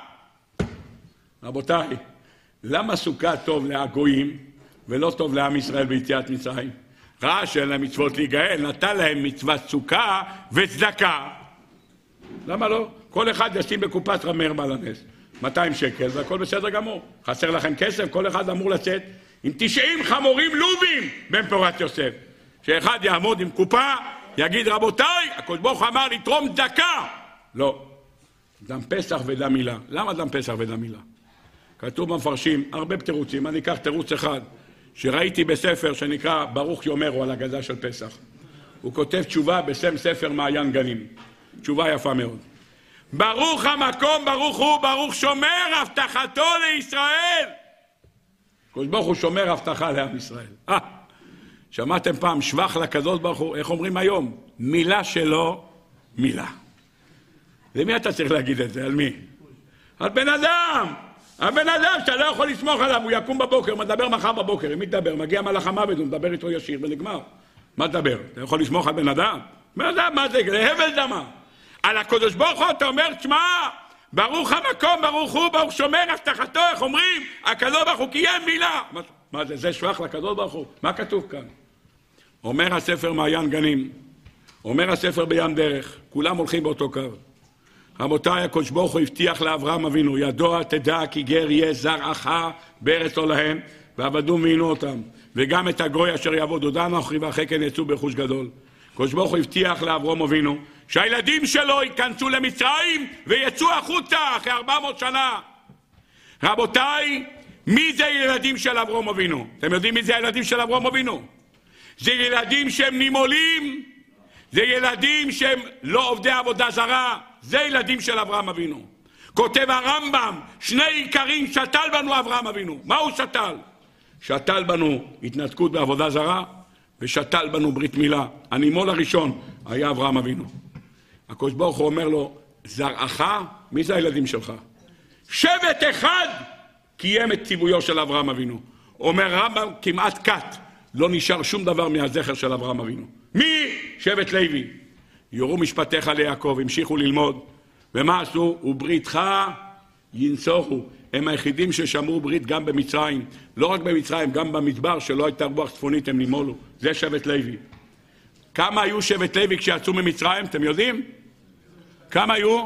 רבותיי, למה סוכה טוב להגויים ולא טוב לעם ישראל ביציאת מצרים? ראה שאין להם מצוות להיגאל, נתן להם מצוות סוכה וצדקה. למה לא? כל אחד ישים בקופת רמר מהלנס 200 שקל והכל בסדר גמור. חסר לכם כסף, כל אחד אמור לצאת עם 90 חמורים לובים במפורת יוסף. שאחד יעמוד עם קופה, יגיד רבותיי, הקדוש ברוך הוא אמר לתרום צדקה. לא. דם פסח ודם מילה. למה דם פסח ודם מילה? כתוב במפרשים הרבה תירוצים, אני אקח תירוץ אחד שראיתי בספר שנקרא ברוך יאמרו על הגדה של פסח. הוא כותב תשובה בשם ספר מעיין גנים. תשובה יפה מאוד. ברוך המקום, ברוך הוא, ברוך שומר הבטחתו לישראל. הקדוש ברוך הוא שומר הבטחה לעם ישראל. שמעתם פעם שבח לקדוש ברוך הוא? איך אומרים היום? מילה שלו, מילה. למי אתה צריך להגיד את זה? על מי? על בן אדם. הבן אדם שאתה לא יכול לסמוך עליו, הוא יקום בבוקר, מדבר מחר בבוקר, עם מי תדבר? מגיע מלאך המוות, הוא מדבר איתו ישיר ונגמר. מה תדבר? אתה יכול לסמוך על בן אדם? בן אדם, מה זה? להבל דמה. על הקדוש ברוך הוא אתה אומר, תשמע, ברוך המקום, ברוך הוא, ברוך שומר הבטחתו, איך אומרים? הקדוש ברוך הוא קיים מילה. מה זה? זה שבח לקדוש ברוך הוא? מה כתוב כאן? אומר הספר מעיין גנים, אומר הספר בים דרך, כולם הולכים באותו קו. רבותיי, הקדוש ברוך הוא הבטיח לאברהם אבינו, ידוע תדע כי גר יהיה זרעך בארץ עולהם, ועבדו ועינו אותם, וגם את הגוי אשר יעבוד דן אחרי ואחרי כן יצאו ברכוש גדול. הקדוש ברוך הוא הבטיח לאברהם אבינו, שהילדים שלו ייכנסו למצרים ויצאו החוצה אחרי 400 שנה. רבותיי, מי זה ילדים של אברהם אבינו? אתם יודעים מי זה הילדים של אברהם אבינו? זה ילדים שהם נימולים, זה ילדים שהם לא עובדי עבודה זרה, זה ילדים של אברהם אבינו. כותב הרמב"ם, 2 עיקרים שתל בנו אברהם אבינו. מה הוא שתל? שתל בנו התנתקות בעבודה זרה, ושתל בנו ברית מילה. הנימול הראשון היה אברהם אבינו. הקדוש ברוך הוא אומר לו, זרעך, מי זה הילדים שלך? שבט אחד קיים את ציוויו של אברהם אבינו. אומר הרמב"ם, כמעט קט. לא נשאר שום דבר מהזכר של אברהם אבינו. מי? שבט לוי. יורו משפטיך ליעקב, המשיכו ללמוד. ומה עשו? ובריתך ינסוחו. הם היחידים ששמרו ברית גם במצרים. לא רק במצרים, גם במדבר שלא הייתה רוח צפונית הם נימולו. זה שבט לוי. כמה היו שבט לוי כשיצאו ממצרים? אתם יודעים? כמה היו?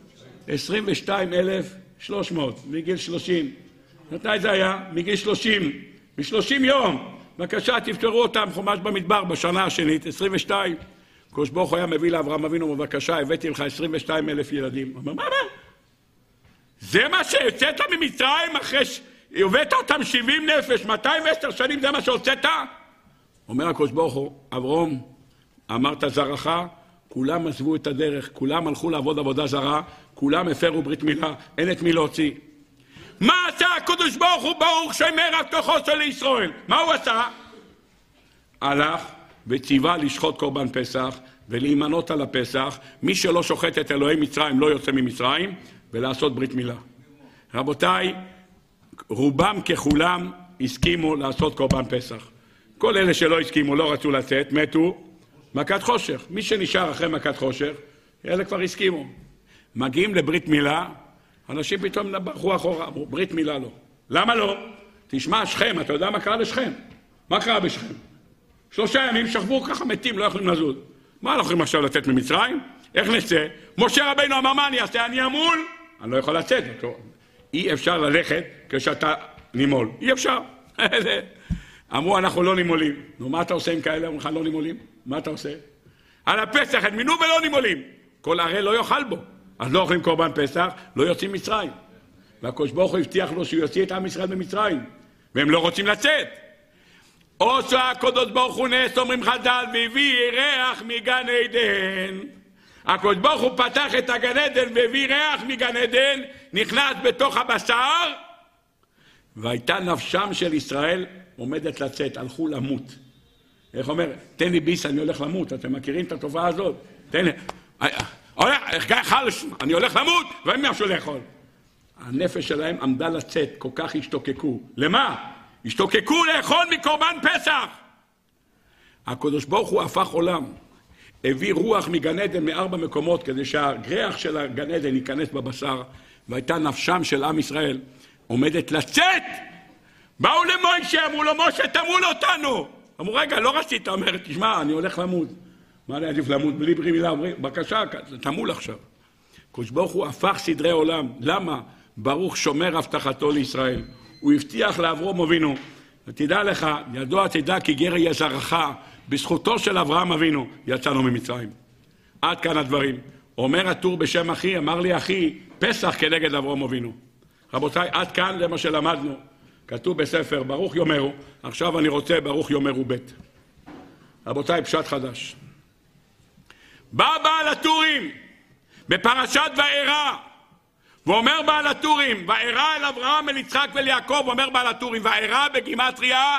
22,300 מגיל 30. מתי זה היה? מגיל 30. ב-30 יום. בבקשה, תפתרו אותם חומש במדבר בשנה השנית, 22. הקדוש ברוך הוא היה מביא לאברהם אבינו, בבקשה, הבאתי לך 22,000 ילדים. הוא אומר, מה? זה מה שהוצאת ממצרים אחרי הבאת אותם 70 נפש, 210 שנים, זה מה שהוצאת? אומר הקדוש ברוך הוא, אברהם, אמרת זרעך, כולם עזבו את הדרך, כולם הלכו לעבוד עבודה זרה, כולם הפרו ברית מילה, אין את מי להוציא. מה עשה הקדוש ברוך הוא? ברוך שומר הבטחתו של ישראל. מה הוא עשה? הלך וציווה לשחוט קורבן פסח ולהימנות על הפסח. מי שלא שוחט את אלוהי מצרים לא יוצא ממצרים, ולעשות ברית מילה. רבותיי, רובם ככולם הסכימו לעשות קורבן פסח. כל אלה שלא הסכימו, לא רצו לצאת, מתו מכת חושך. מי שנשאר אחרי מכת חושך, אלה כבר הסכימו. מגיעים לברית מילה, אנשים פתאום ברחו אחורה, אמרו, ברית מילה לא. למה לא? תשמע, שכם, אתה יודע מה קרה לשכם? מה קרה בשכם? 3 ימים שכבו ככה מתים, לא יכולים לזוז. מה אנחנו יכולים עכשיו לצאת ממצרים? איך נצא? משה רבינו אמר, מה אני אעשה? אני אמול? אני לא יכול לצאת. אי אפשר ללכת כשאתה נימול. אי אפשר. אמרו, אנחנו לא נימולים. נו, מה אתה עושה עם כאלה? אמרו לך, לא נימולים? מה אתה עושה? על הפסח, את מינו ולא נימולים. כל ערי לא יאכל בו. אז לא אוכלים קורבן פסח, לא יוצאים מצרים. והקדוש ברוך הוא הבטיח לו שהוא יוציא את עם ישראל במצרים. והם לא רוצים לצאת. עושה הקדוש ברוך הוא נס, אומרים חז"ל, והביא ירח מגן עדן. הקדוש ברוך הוא פתח את הגן עדן והביא ריח מגן עדן, נכנס בתוך הבשר, והייתה נפשם של ישראל עומדת לצאת, הלכו למות. איך אומר? תן לי ביס, אני הולך למות. אתם מכירים את התופעה הזאת? תן לי, אני הולך למות, והם ירשו לאכול. הנפש שלהם עמדה לצאת, כל כך השתוקקו. למה? השתוקקו לאכול מקורבן פסח. הקדוש ברוך הוא הפך עולם. הביא רוח מגן עדן מ4 מקומות כדי שהריח של הגן עדן ייכנס בבשר, והייתה נפשם של עם ישראל עומדת לצאת. באו למוישה, אמרו לו, משה תמול אותנו. אמרו, רגע, לא רצית, אומר, תשמע, אני הולך למות. מה אני עדיף למות בלי ברית מילה? אומרים, בבקשה, תמול עכשיו. הקדוש ברוך הוא הפך סדרי עולם. למה? ברוך שומר הבטחתו לישראל. הוא הבטיח לאברהם אבינו, ותדע לך, ידוע תדע כי גר יהיה זרעך, בזכותו של אברהם אבינו יצאנו ממצרים. עד כאן הדברים. אומר הטור בשם אחי, אמר לי אחי, פסח כנגד אברהם אבינו. רבותיי, עד כאן זה מה שלמדנו. כתוב בספר ברוך יאמרו, עכשיו אני רוצה ברוך יאמרו ב'. רבותיי, פשט חדש. בא בעל הטורים בפרשת וארא, ואומר בעל הטורים, וארא אל אברהם אל יצחק ואל יעקב, אומר בעל הטורים, וארא בגימטריה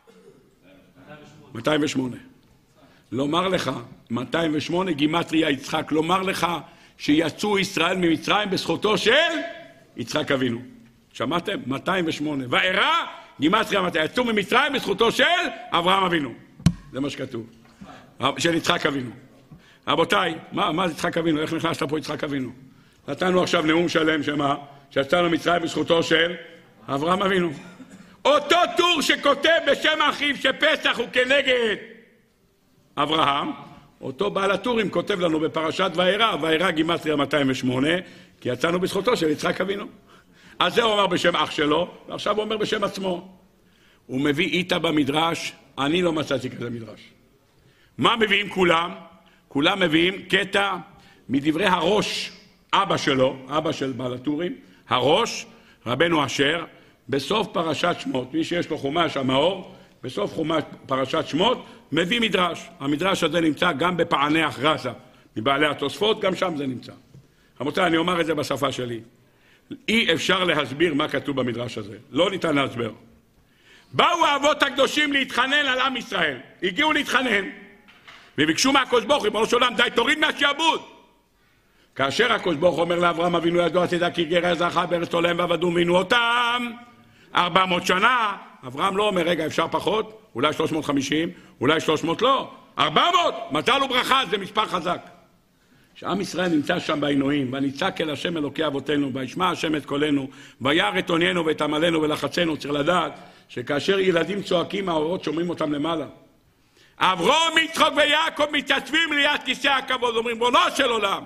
208. לומר לך, 208 גימטריה יצחק, לומר לך שיצאו ישראל ממצרים בזכותו של יצחק אבינו. שמעתם? 208. וארא גימטריה 200, יצאו ממצרים בזכותו של אברהם אבינו. זה מה שכתוב. של יצחק אבינו. רבותיי, מה זה יצחק אבינו? איך נכנסת פה יצחק אבינו? נתנו עכשיו נאום שלם שמה? שיצאנו ממצרים בזכותו של אברהם אבינו. אותו טור שכותב בשם אחיו שפסח הוא כנגד אברהם, אותו בעל הטורים כותב לנו בפרשת וארא, וארא גימטריה 208, כי יצאנו בזכותו של יצחק אבינו. אז זה הוא אומר בשם אח שלו, ועכשיו הוא אומר בשם עצמו. הוא מביא איתה במדרש, אני לא מצאתי כזה מדרש. מה מביאים כולם? כולם מביאים קטע מדברי הראש, אבא שלו, אבא של בעל הטורים, הראש, רבנו אשר, בסוף פרשת שמות, מי שיש לו חומש המאור, בסוף חומש פרשת שמות, מביא מדרש. המדרש הזה נמצא גם בפענח רזה, מבעלי התוספות, גם שם זה נמצא. רבותיי, אני אומר את זה בשפה שלי. אי אפשר להסביר מה כתוב במדרש הזה. לא ניתן להסבר. באו האבות הקדושים להתחנן על עם ישראל. הגיעו להתחנן, וביקשו מהקדוש ברוך הוא, ריבונו של עולם, די תוריד מהשעבוד. כאשר הקדוש ברוך הוא אומר לאברהם אבינו, ידוע תדע כי גר יהיה זרעך בארץ עולם ועבדו ועינו אותם 400 שנה. אברהם לא אומר, רגע, אפשר פחות? אולי 350, אולי 300, לא. 400, מזל וברכה, זה מספר חזק. שעם ישראל נמצא שם בעינויים, ונצעק אל השם אלוקי אבותינו, וישמע השם את קולנו, וירא את עוניינו ואת עמלנו ולחצנו. צריך לדעת שכאשר ילדים צועקים, האורות שומעים אותם למעלה. אברהם, יצחק ויעקב מתייצבים ליד כיסא הכבוד, אומרים, ריבונו של עולם,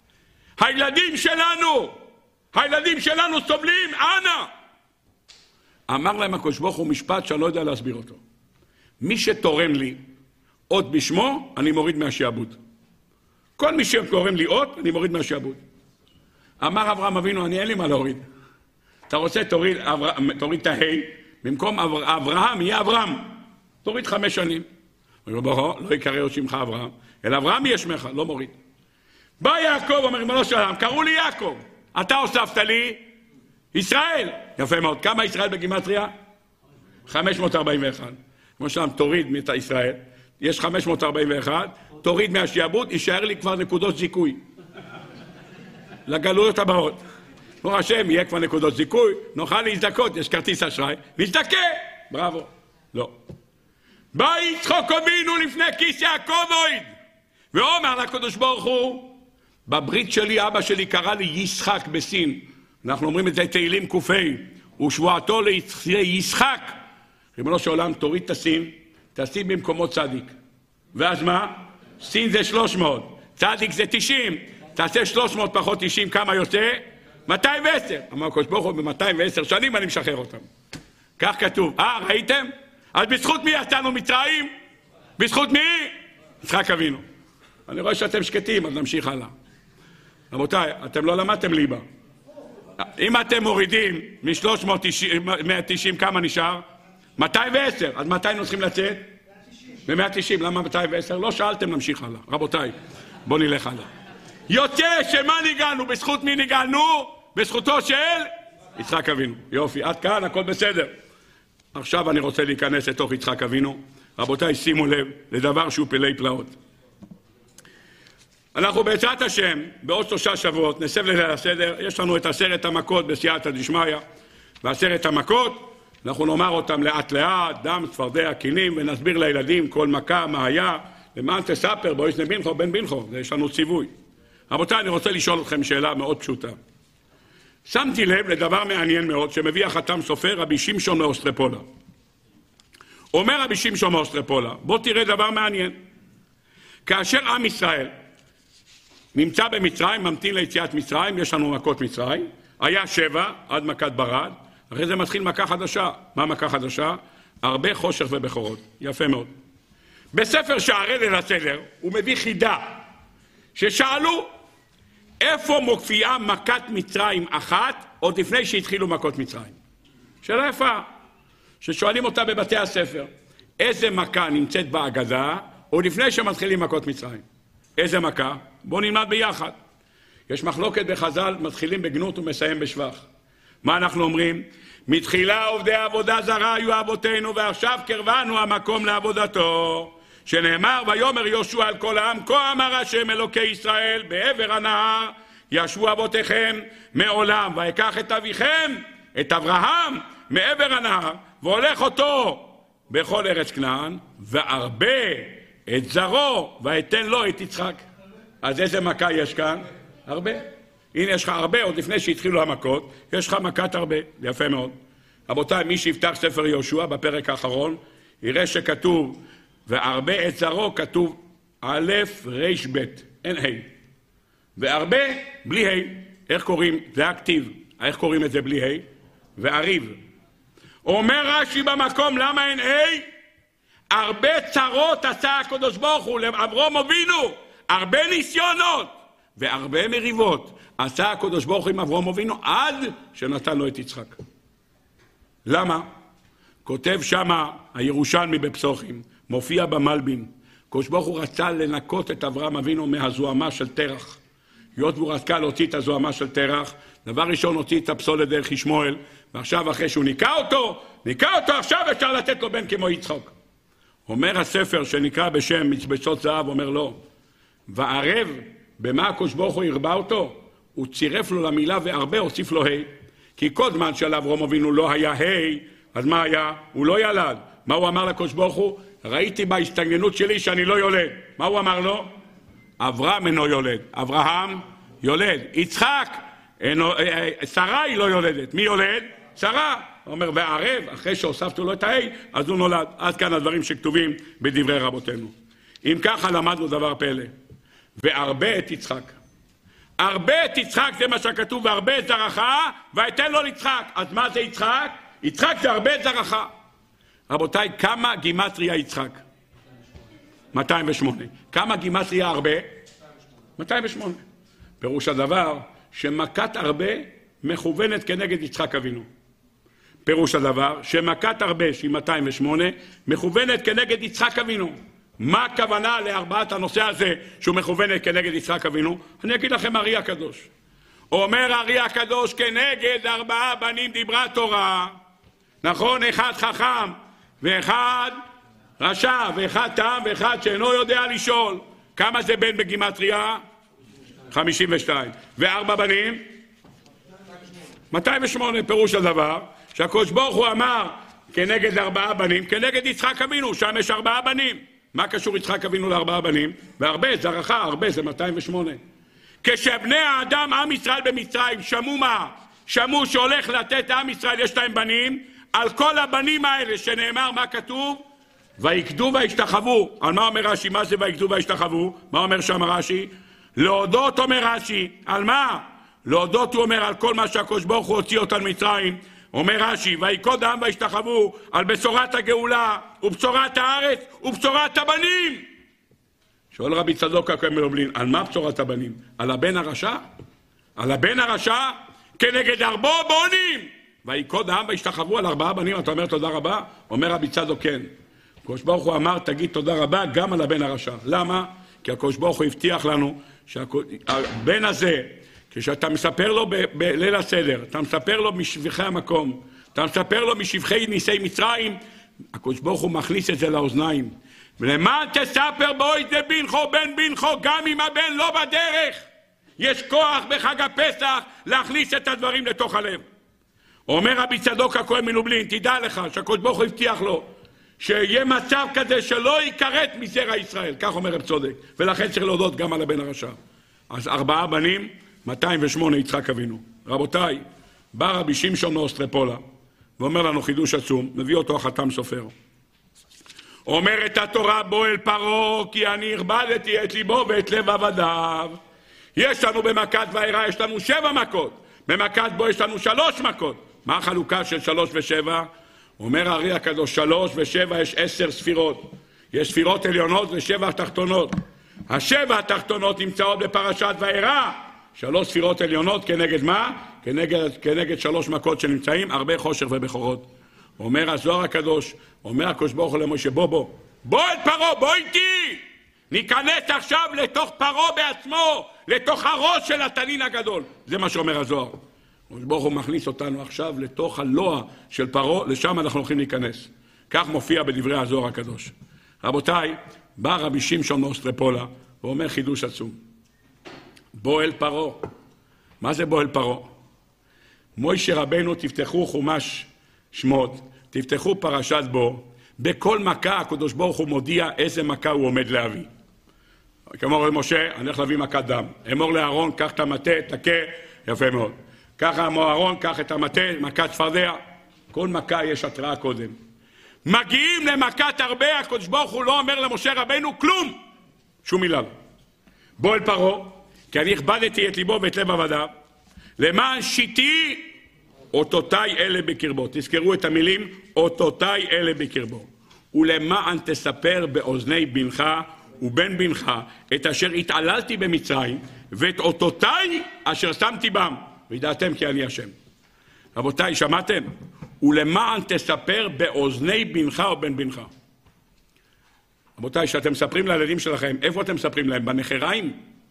הילדים שלנו סובלים, אנא. אמר להם הקדוש ברוך הוא משפט שאני לא יודע להסביר אותו. מי שתורם לי אות בשמו, אני מוריד מהשעבוד. כל מי שקוראים לי אות, אני מוריד מהשעבוד. אמר אברהם אבינו, אין לי מה להוריד. אתה רוצה, תוריד את ההי, במקום אברהם יהיה אברהם. תוריד 5 שנים. לא יקרא עוד שמך אברהם, אלא אברהם יהיה שמך, לא מוריד. בא יעקב, אומר, ריבונו של עולם, קראו לי יעקב. אתה הוספת לי ישראל. יפה מאוד. כמה ישראל בגימטריה? 541. כמו שלם, תוריד את ישראל. יש 541, תוריד מהשעבוד, יישאר לי כבר נקודות זיכוי. לגלויות הבאות. כמו השם, יהיה כבר נקודות זיכוי, נוכל להזדכות, יש כרטיס אשראי, נזדכה. בראבו. לא. בא יצחק אבינו לפני כיסא הכובד, ואומר לקדוש ברוך הוא, בברית שלי, אבא שלי קרא לי ישחק בסין. אנחנו אומרים את זה תהילים קופי, ושבועתו לישחק. ריבונו של עולם, תוריד את הסין, תשים במקומו צדיק. ואז מה? סין זה 300, צדיק זה 90, תעשה 300 פחות 90, כמה יוצא? 210. אמר הקדוש ברוך הוא, ב-210 שנים אני משחרר אותם. כך כתוב. ראיתם? אז בזכות מי יצאנו מצרים? בזכות מי? יצחק אבינו. אני רואה שאתם שקטים, אז נמשיך הלאה. רבותיי, אתם לא למדתם ליבה. אם אתם מורידים מ-390 כמה נשאר? 210. אז מתי היינו צריכים לצאת? ב-190. למה 210? לא שאלתם, נמשיך הלאה. רבותיי, בואו נלך הלאה. יוצא שמה ניגענו? בזכות מי ניגענו? בזכותו של יצחק אבינו. יופי, עד כאן הכל בסדר. עכשיו אני רוצה להיכנס לתוך יצחק אבינו. רבותיי, שימו לב לדבר שהוא פלאי פלאות. אנחנו בעזרת השם, בעוד 3 שבועות, נסב ליל הסדר, יש לנו את 10 המכות בסייעתא דשמיא, ו10 המכות, אנחנו נאמר אותם לאט לאט, דם, צפרדע, קינים, ונסביר לילדים כל מכה, מה היה, למען תספר, בו ישנה בנכו, בן בנכו, יש לנו ציווי. רבותיי, אני רוצה לשאול אתכם שאלה מאוד פשוטה. שמתי לב לדבר מעניין מאוד, שמביא החתם סופר רבי שמשון מאוסטרופולה. אומר רבי שמשון מאוסטרופולה, בוא תראה דבר מעניין. כאשר עם ישראל נמצא במצרים, ממתין ליציאת מצרים, יש לנו מכות מצרים, היה 7 עד מכת ברד, אחרי זה מתחיל מכה חדשה. מה מכה חדשה? הרבה חושך ובכורות. יפה מאוד. בספר שערי ליל הסדר הוא מביא חידה, ששאלו איפה מופיעה מכת מצרים אחת עוד לפני שהתחילו מכות מצרים. שאלה יפה, ששואלים אותה בבתי הספר, איזה מכה נמצאת בהגדה עוד לפני שמתחילים מכות מצרים? איזה מכה? בואו נלמד ביחד. יש מחלוקת בחז"ל, מתחילים בגנות ומסיים בשבח. מה אנחנו אומרים? מתחילה עובדי עבודה זרה היו אבותינו, ועכשיו קרבנו המקום לעבודתו. שנאמר, ויאמר יהושע על כל העם, כה אמר השם אלוקי ישראל, בעבר הנהר ישבו אבותיכם מעולם, ויקח את אביכם, את אברהם, מעבר הנהר, והולך אותו בכל ארץ כנען, והרבה את זרו, ויתן לו את יצחק. אז איזה מכה יש כאן? הרבה. הנה יש לך הרבה, עוד לפני שהתחילו המכות, יש לך מכת הרבה. יפה מאוד. רבותיי, מי שיפתח ספר יהושע בפרק האחרון, יראה שכתוב, והרבה את זרו, כתוב א' ר' ב', אין ה'. והרבה בלי ה'. איך קוראים? זה הכתיב. איך קוראים את זה בלי ה'? והריב. אומר רש"י במקום, למה אין ה'? הרבה צרות עשה הקדוש ברוך הוא לאברהם אבינו, הרבה ניסיונות והרבה מריבות עשה הקדוש ברוך הוא עם אברהם אבינו עד שנתן לו את יצחק. למה? כותב שמה הירושלמי בפסוחים, מופיע במלבין, הקדוש ברוך הוא רצה לנקות את אברהם אבינו מהזוהמה של תרח. היות והוא רצה להוציא את הזוהמה של תרח, דבר ראשון הוציא את הפסולת דרך ישמעאל, ועכשיו אחרי שהוא ניקה אותו עכשיו אפשר לתת לו בן כמו יצחק. אומר הספר שנקרא בשם מצבצות זהב, אומר לו, וערב במה הקדוש ברוך הוא הרבה אותו, הוא צירף לו למילה והרבה, הוסיף לו ה', כי כל זמן של אברהם אבינו לא היה ה', אז מה היה? הוא לא ילד. מה הוא אמר לקדוש ברוך הוא? ראיתי בהסתגנות שלי שאני לא יולד. מה הוא אמר לו? אברהם אינו יולד, אברהם יולד. יצחק, שרה היא לא יולדת. מי יולד? שרה. הוא אומר, והערב, אחרי שהוספתו לו את ההי, אז הוא נולד. עד כאן הדברים שכתובים בדברי רבותינו. אם ככה למדנו דבר פלא. והרבה את יצחק. הרבה את יצחק זה מה שכתוב, והרבה את זרעך, ויתן לו ליצחק. אז מה זה יצחק? יצחק זה הרבה את זרעך. רבותיי, כמה גימטריה יצחק? 208. כמה גימטריה הרבה? 208. פירוש הדבר שמכת הרבה מכוונת כנגד יצחק אבינו. פירוש הדבר שמכת הרבה שהיא 208 מכוונת כנגד יצחק אבינו. מה הכוונה לארבעת הנושא הזה שהוא מכוונת כנגד יצחק אבינו? אני אגיד לכם ארי הקדוש. אומר ארי הקדוש, כנגד 4 בנים דיברה תורה. נכון, אחד חכם ואחד רשע ואחד תם ואחד שאינו יודע לשאול. כמה זה בן בגימטריה? 52. ו4 בנים? 208. פירוש הדבר שהקדוש ברוך הוא אמר כנגד 4 בנים, כנגד יצחק אבינו, שם יש 4 בנים. מה קשור יצחק אבינו ל4 בנים? והרבה, זרעך, הרבה זה 208. כשבני האדם, עם ישראל במצרים, שמעו מה? שמעו שהולך לתת עם ישראל, יש להם בנים, על כל הבנים האלה שנאמר מה כתוב? ויקדו וישתחוו. על מה אומר רש"י? מה זה ויקדו וישתחוו? מה אומר שם רש"י? להודות אומר רש"י. על מה? להודות הוא אומר על כל מה שהקדוש ברוך הוא הוציא אותם מצרים. אומר רש"י, ויקוד העם וישתחוו על בשורת הגאולה ובשורת הארץ ובשורת הבנים. שואל רבי צדוק הכהן מלובלין, על מה בשורת הבנים? על הבן הרשע? על הבן הרשע כנגד 4 בנים. ויקוד העם וישתחוו על 4 בנים. אתה אומר תודה רבה? אומר רבי צדוק כן. הקדוש ברוך הוא אמר תגיד תודה רבה גם על הבן הרשע. למה? כי הקדוש ברוך הוא הבטיח לנו שהבן הזה, כשאתה מספר לו בליל הסדר, אתה מספר לו משבחי המקום, אתה מספר לו משבחי ניסי מצרים, הקדוש ברוך הוא מכניס את זה לאוזניים. ולמה תספר בו את זה בנכו בן בנכו, גם אם הבן לא בדרך. יש כוח בחג הפסח להכניס את הדברים לתוך הלב. אומר רבי צדוק הכהן מלובלין, תדע לך שהקדוש ברוך הוא הבטיח לו שיהיה מצב כזה שלא ייכרת מזרע ישראל, כך אומר רב צודק, ולכן צריך להודות גם על הבן הרשע. אז 4 בנים, 208 יצחק אבינו. רבותיי, בא רבי שמשון מאוסטרפולה ואומר לנו חידוש עצום, מביא אותו החתם סופר. אומרת התורה בו אל פרעה כי אני הכבדתי את ליבו ואת לב עבדיו. יש לנו במכת וארא יש לנו 7 מכות, במכת בו יש לנו 3 מכות. מה החלוקה של 3 ו7? אומר הארי הקדוש 3 ו7 יש 10 ספירות. יש ספירות עליונות ו7 תחתונות. 7 התחתונות נמצאות בפרשת וארא. 3 ספירות עליונות כנגד מה? כנגד 3 מכות שנמצאים, הרבה חושך ובכורות. אומר הזוהר הקדוש, אומר הקדוש ברוך הוא למשה, בוא אל פרעה, בוא איתי. ניכנס עכשיו לתוך פרעה בעצמו, לתוך הראש של התנין הגדול. זה מה שאומר הזוהר. הקדוש ברוך הוא מכניס אותנו עכשיו לתוך הלוע של פרעה, לשם אנחנו הולכים להיכנס. כך מופיע בדברי הזוהר הקדוש. רבותיי, בא רבי שמשון מאוסטרפולה ואומר חידוש עצום. בוא אל פרעה. מה זה בוא אל פרעה? מוישה רבנו תפתחו חומש שמות, תפתחו פרשת בו, בכל מכה הקדוש ברוך הוא מודיע איזה מכה הוא עומד להביא. כמו למשה, אני הולך להביא מכת דם. אמור לאהרון, קח את המטה, תכה, יפה מאוד. ככה אמור אהרון, קח את המטה, מכת צפרדע. כל מכה יש התראה קודם. מגיעים למכת הרבה, הקדוש ברוך הוא לא אומר למשה רבנו כלום. שום מילה. בוא אל פרעה, כי אני הכבדתי את ליבו ואת לב עבדיו, למען שיתי אותותיי אלה בקרבו. תזכרו את המילים, אותותיי אלה בקרבו. ולמען תספר באוזני בנך ובן בנך את אשר התעללתי במצרים, ואת אותותיי אשר שמתי בם. וידעתם כי אני השם. רבותיי, שמעתם? ולמען תספר באוזני בנך ובן בנך. רבותיי, שאתם מספרים לילדים שלכם, איפה אתם מספרים להם? בנחריים?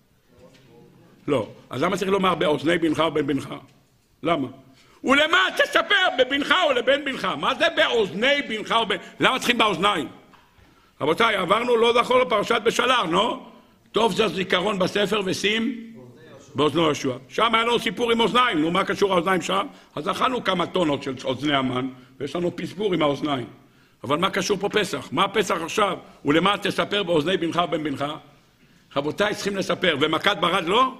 לא. אז למה צריך לומר באוזני בנך ובן בנך? למה? ולמה תספר בבנך או לבן בנך? מה זה באוזני בנך ובן? למה צריכים באוזניים? רבותיי, עברנו לא זכור לפרשת בשלח, לא? טוב זה זיכרון בספר ושים באוזנו יהושע. שם היה לנו סיפור עם אוזניים. נו, מה קשור האוזניים שם? אז אכלנו כמה טונות של אוזני המן, ויש לנו פספור עם האוזניים. אבל מה קשור פה פסח? מה הפסח עכשיו? ולמה תספר באוזני בנך ובן בנך? רבותיי, צריכים לספר. ומכת ברד לא?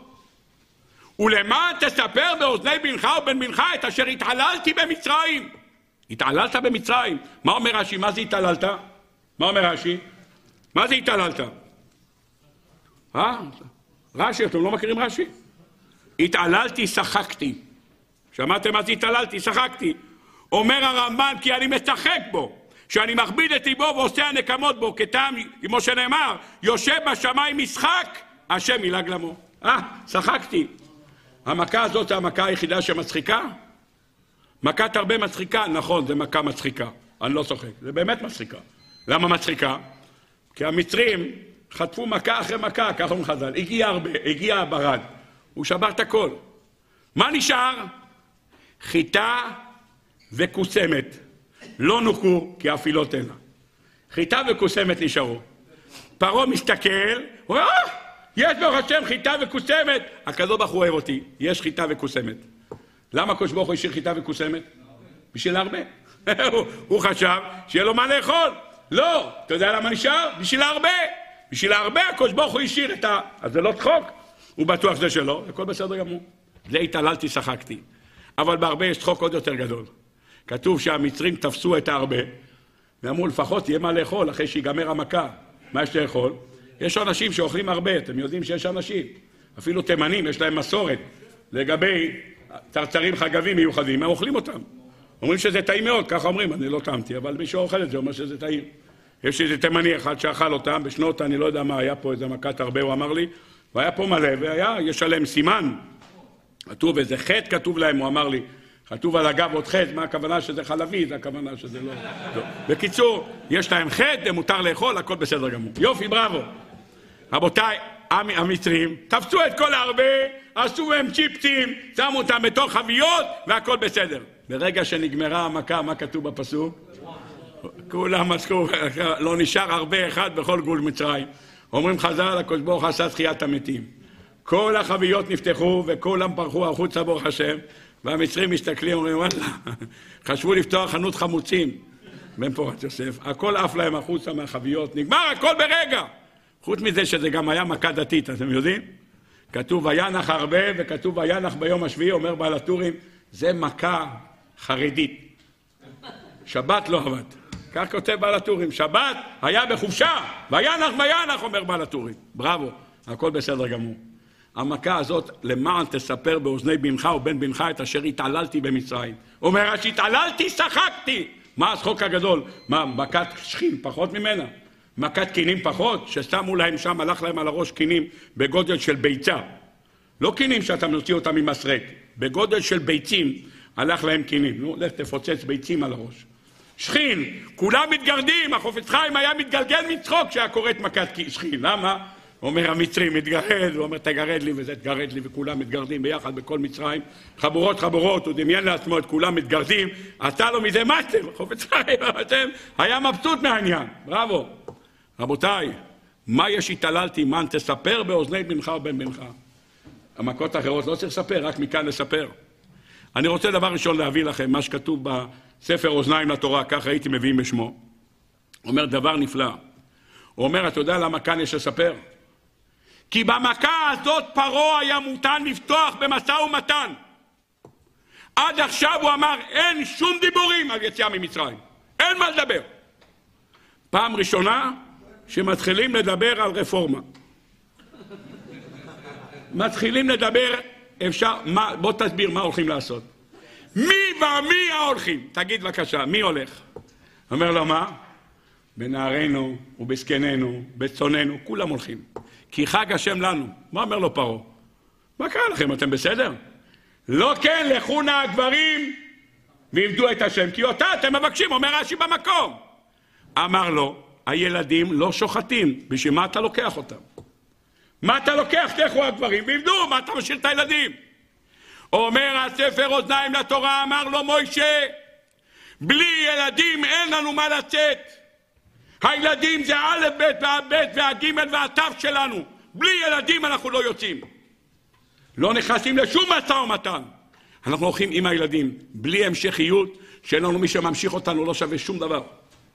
ולמה תספר באוזני בנך ובן בנך את אשר התעללתי במצרים? התעללת במצרים. מה אומר רש"י? מה זה התעללת? מה אומר רש"י? מה זה התעללת? רש"י, אתם לא מכירים רש"י? התעללתי, שחקתי. שמעתם מה זה התעללתי? שחקתי. אומר הרמב"ן כי אני משחק בו, שאני מכביד את ליבו ועושה הנקמות בו, כטעם, כמו שנאמר, יושב בשמיים משחק, השם ילעג למו. שחקתי. המכה הזאת זה המכה היחידה שמצחיקה? מכת הרבה מצחיקה? נכון, זה מכה מצחיקה. אני לא צוחק, זה באמת מצחיקה. למה מצחיקה? כי המצרים חטפו מכה אחרי מכה, ככה הוא חז"ל. הגיע הברד, הוא שבר את הכל. מה נשאר? חיטה וקוסמת. לא נוקו, כי אפילות הנה. חיטה וקוסמת נשארו. פרעה מסתכל, הוא אומר, יש ברוך השם חיטה וקוסמת. הקדוש ברוך הוא אוהב אותי, יש חיטה וקוסמת. למה הקדוש ברוך הוא השאיר חיטה וקוסמת? בשביל הרבה. הוא חשב שיהיה לו מה לאכול. לא, אתה יודע למה נשאר? בשביל הרבה. בשביל הרבה הקדוש ברוך הוא השאיר את אז זה לא צחוק. הוא בטוח זה שלו, הכל בסדר גמור. זה התעללתי, שחקתי. אבל בהרבה יש צחוק עוד יותר גדול. כתוב שהמצרים תפסו את הרבה, ואמרו לפחות תהיה מה לאכול אחרי שיגמר המכה. מה יש לאכול? יש אנשים שאוכלים הרבה, אתם יודעים שיש אנשים, אפילו תימנים, יש להם מסורת לגבי צרצרים חגבים מיוחדים, הם אוכלים אותם. אומרים שזה טעים מאוד, ככה אומרים, אני לא טעמתי, אבל מי שאוכל את זה אומר שזה טעים. יש איזה תימני אחד שאכל אותם, בשנות, אני לא יודע מה, היה פה איזה מכת הרבה, הוא אמר לי, והיה פה מלא, יש עליהם סימן, כתוב איזה חטא כתוב להם, הוא אמר לי, כתוב על הגב עוד חטא, מה הכוונה שזה חלבי, זה הכוונה שזה לא. בקיצור, יש להם חטא, מותר לאכול, הכל בסדר גמור. יופי, בראבו. רבותיי, המצרים, תפסו את כל הרבה, עשו מהם צ'יפטים, שמו אותם בתוך חביות, והכל בסדר. ברגע שנגמרה המכה, מה כתוב בפסוק? כולם מסקו, לא נשאר הרבה אחד בכל גבול מצרים. אומרים חז"ל, הקדוש ברוך הוא עשה תחיית המתים. כל החביות נפתחו וכולם פרחו החוצה ברוך השם, והמצרים מסתכלים, אומרים, וואלה, חשבו לפתוח חנות חמוצים. בן פורת יוסף, הכל עף להם החוצה מהחביות, נגמר הכל ברגע. חוץ מזה שזה גם היה מכה דתית, אתם יודעים? כתוב וינח הרבה וכתוב וינח ביום השביעי, אומר בעל הטורים, זה מכה חרדית. שבת לא עבד. כך כותב בעל הטורים, שבת היה בחופשה, וינח, אומר בעל הטורים. בראבו, הכל בסדר גמור. המכה הזאת, למען תספר באוזני בנך ובן בנך את אשר התעללתי במצרים. אומר, שהתעללתי, שחקתי. מה השחוק הגדול? מה, מכת שכין פחות ממנה? מכת קינים פחות? ששמו להם שם, הלך להם על הראש קינים בגודל של ביצה. לא קינים שאתה מוציא אותם ממסרק, בגודל של ביצים הלך להם קינים. נו, לך תפוצץ ביצים על הראש. שכין, כולם מתגרדים, החופץ חיים היה מתגלגל מצחוק כשהיה קוראת מכת שכין. למה? אומר המצרי מתגרד, הוא אומר תגרד לי וזה תגרד לי, וכולם מתגרדים ביחד בכל מצרים, חבורות, הוא דמיין לעצמו את כולם מתגרדים, עשה לו מזה מאסטר, חופץ חיים, היה מבסוט מהעניין, בראבו. רבותיי, מה יש התעללתי, מן תספר באוזני בנך ובן בנך. המכות האחרות לא צריך לספר, רק מכאן לספר. אני רוצה דבר ראשון להביא לכם מה שכתוב בספר אוזניים לתורה, כך הייתי מביאים בשמו. אומר דבר נפלא. הוא אומר, אתה יודע למה כאן יש לספר? כי במכה הזאת פרעה היה מותן לפתוח במשא ומתן. עד עכשיו הוא אמר, אין שום דיבורים על יציאה ממצרים. אין מה לדבר. פעם ראשונה שמתחילים לדבר על רפורמה. מתחילים לדבר, אפשר, בוא תסביר מה הולכים לעשות. מי ומי ההולכים? תגיד בבקשה, מי הולך? אומר לו מה? בנערינו ובזקנינו, בצוננו, כולם הולכים. כי חג השם לנו. מה אומר לו פרעה? מה קרה לכם? אתם בסדר? לא כן, לכו נא הגברים ועבדו את השם. כי אותה אתם מבקשים, אומר רש"י במקום. אמר לו, הילדים לא שוחטים. בשביל מה אתה לוקח אותם? מה אתה לוקח? לכו הגברים ועבדו, מה אתה משאיר את הילדים? אומר הספר אוזניים לתורה, אמר לו מוישה, בלי ילדים אין לנו מה לצאת. הילדים זה א' ב' והב' והג' והת' שלנו. בלי ילדים אנחנו לא יוצאים. לא נכנסים לשום משא ומתן. אנחנו הולכים עם הילדים. בלי המשכיות, שאין לנו מי שממשיך אותנו, לא שווה שום דבר.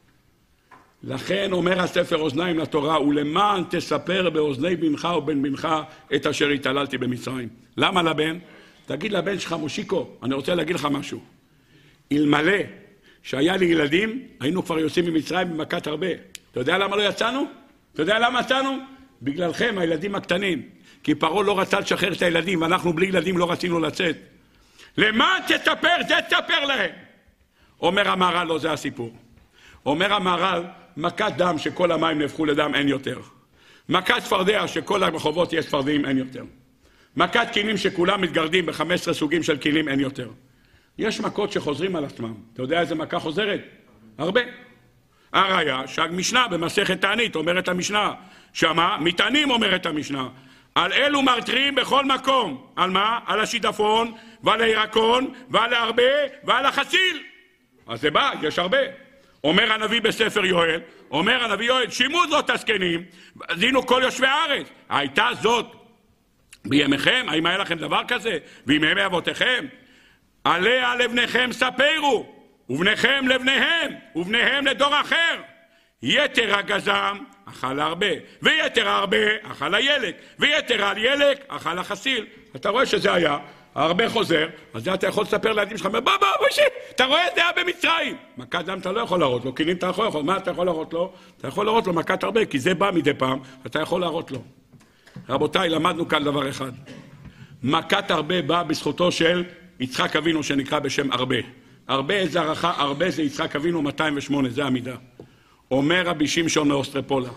לכן אומר הספר אוזניים לתורה, ולמען תספר באוזני בנך ובן בנך את אשר התעללתי במצרים. למה לבן? תגיד לבן שלך, מושיקו, אני רוצה להגיד לך משהו. אלמלא שהיה לי ילדים, היינו כבר יוצאים ממצרים במכת הרבה. אתה יודע למה לא יצאנו? אתה יודע למה יצאנו? בגללכם, הילדים הקטנים. כי פרעה לא רצה לשחרר את הילדים, ואנחנו בלי ילדים לא רצינו לצאת. למען תספר, זה תספר להם. אומר המהר"ל, לא זה הסיפור. אומר המהר"ל, מכת דם שכל המים נהפכו לדם, אין יותר. מכת צפרדע שכל הרחובות יש צפרדעים, אין יותר. מכת קינים שכולם מתגרדים ב-15 סוגים של קינים, אין יותר. יש מכות שחוזרים על עצמם. אתה יודע איזה מכה חוזרת? הרבה. הראיה שהמשנה במסכת תענית אומרת המשנה. שמה? מטענים אומרת המשנה. על אלו מרתרים בכל מקום. על מה? על השיטפון ועל הירקון ועל הרבה ועל החסיל. אז זה בא, יש הרבה. אומר הנביא בספר יואל, אומר הנביא יואל, שימו זאת הזקנים, זינו כל יושבי הארץ. הייתה זאת בימיכם? האם היה לכם דבר כזה? בימי אבותיכם? עליה לבניכם ספרו, ובניכם לבניהם, ובניהם לדור אחר. יתר הגזם אכל הרבה, ויתר הרבה אכל הילק, ויתר הילק אכל החסיל. אתה רואה שזה היה. הרבה חוזר, אז זה אתה יכול לספר לילדים שלך, בוא, אתה רואה את זה היה במצרים. מכת דם אתה לא יכול להראות לו, כלים אתה יכול, מה אתה יכול להראות לו? אתה יכול להראות לו מכת הרבה, כי זה בא מדי פעם, אתה יכול להראות לו. רבותיי, למדנו כאן דבר אחד. מכת הרבה באה בזכותו של יצחק אבינו, שנקרא בשם הרבה. הרבה איזה ערכה, הרבה זה יצחק אבינו 208, זה המידה. אומר רבי שמשון מאוסטרפולה,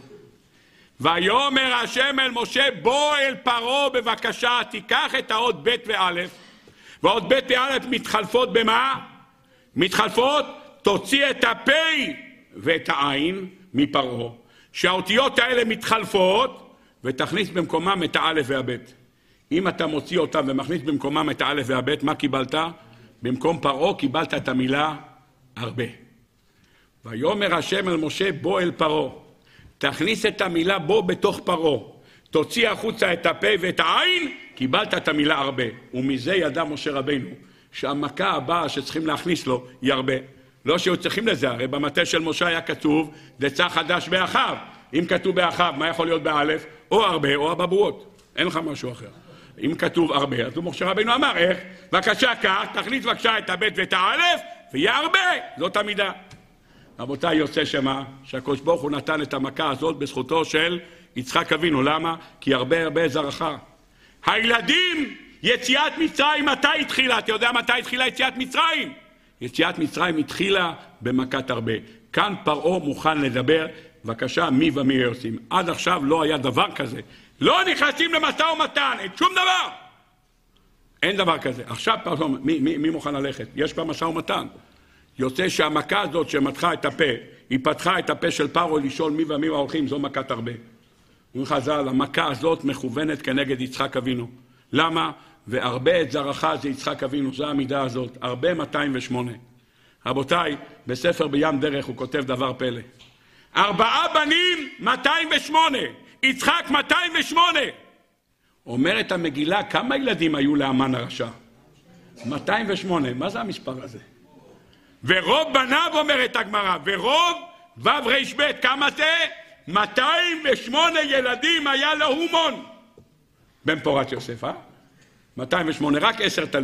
ויאמר השם אל משה, בוא אל פרעה בבקשה, תיקח את האות ב' וא', והאות ב' וא' מתחלפות במה? מתחלפות, תוציא את הפ' ואת העין מפרעה, שהאותיות האלה מתחלפות, ותכניס במקומם את הא' והב'. אם אתה מוציא אותם ומכניס במקומם את הא' והב', מה קיבלת? במקום פרעה קיבלת את המילה הרבה. ויאמר השם אל משה, בוא אל פרעה. תכניס את המילה בו בתוך פרעה, תוציא החוצה את הפה ואת העין, קיבלת את המילה הרבה. ומזה ידע משה רבינו שהמכה הבאה שצריכים להכניס לו היא הרבה. לא שהיו צריכים לזה, הרי במטה של משה היה כתוב דצה חדש באחיו. אם כתוב באחיו, מה יכול להיות באלף? או הרבה או הבבואות, אין לך משהו אחר. אם כתוב הרבה, אז משה רבינו אמר איך? בבקשה כך, תכניס בבקשה את הבית ואת האלף ויהיה הרבה, זאת המידה. רבותיי, יוצא שמה שהקדוש ברוך הוא נתן את המכה הזאת בזכותו של יצחק אבינו. למה? כי הרבה זרעך. הילדים, יציאת מצרים מתי התחילה? אתה יודע מתי התחילה יציאת מצרים? יציאת מצרים התחילה במכת הרבה. כאן פרעה מוכן לדבר, בבקשה מי ומי יוצאים. עד עכשיו לא היה דבר כזה. לא נכנסים למשא ומתן, אין שום דבר. אין דבר כזה. עכשיו פרעה, מי מוכן ללכת? יש כבר משא ומתן. יוצא שהמכה הזאת שמתחה את הפה, היא פתחה את הפה של פרעה לשאול מי ומי ההולכים, זו מכת הרבה. חז"ל, המכה הזאת מכוונת כנגד יצחק אבינו. למה? והרבה את זרעך זה יצחק אבינו, זו המידה הזאת, הרבה 208. רבותיי, בספר בים דרך הוא כותב דבר פלא. 4 בנים 208, יצחק 208. אומרת המגילה, כמה ילדים היו לאמן הרשע? 208, מה זה המספר הזה? ורוב בניו, אומרת הגמרא, ורוב ו' ר' ב', כמה זה? 208 ילדים היה להומון. בן פורת יוסף, 208, רק 10 תלו.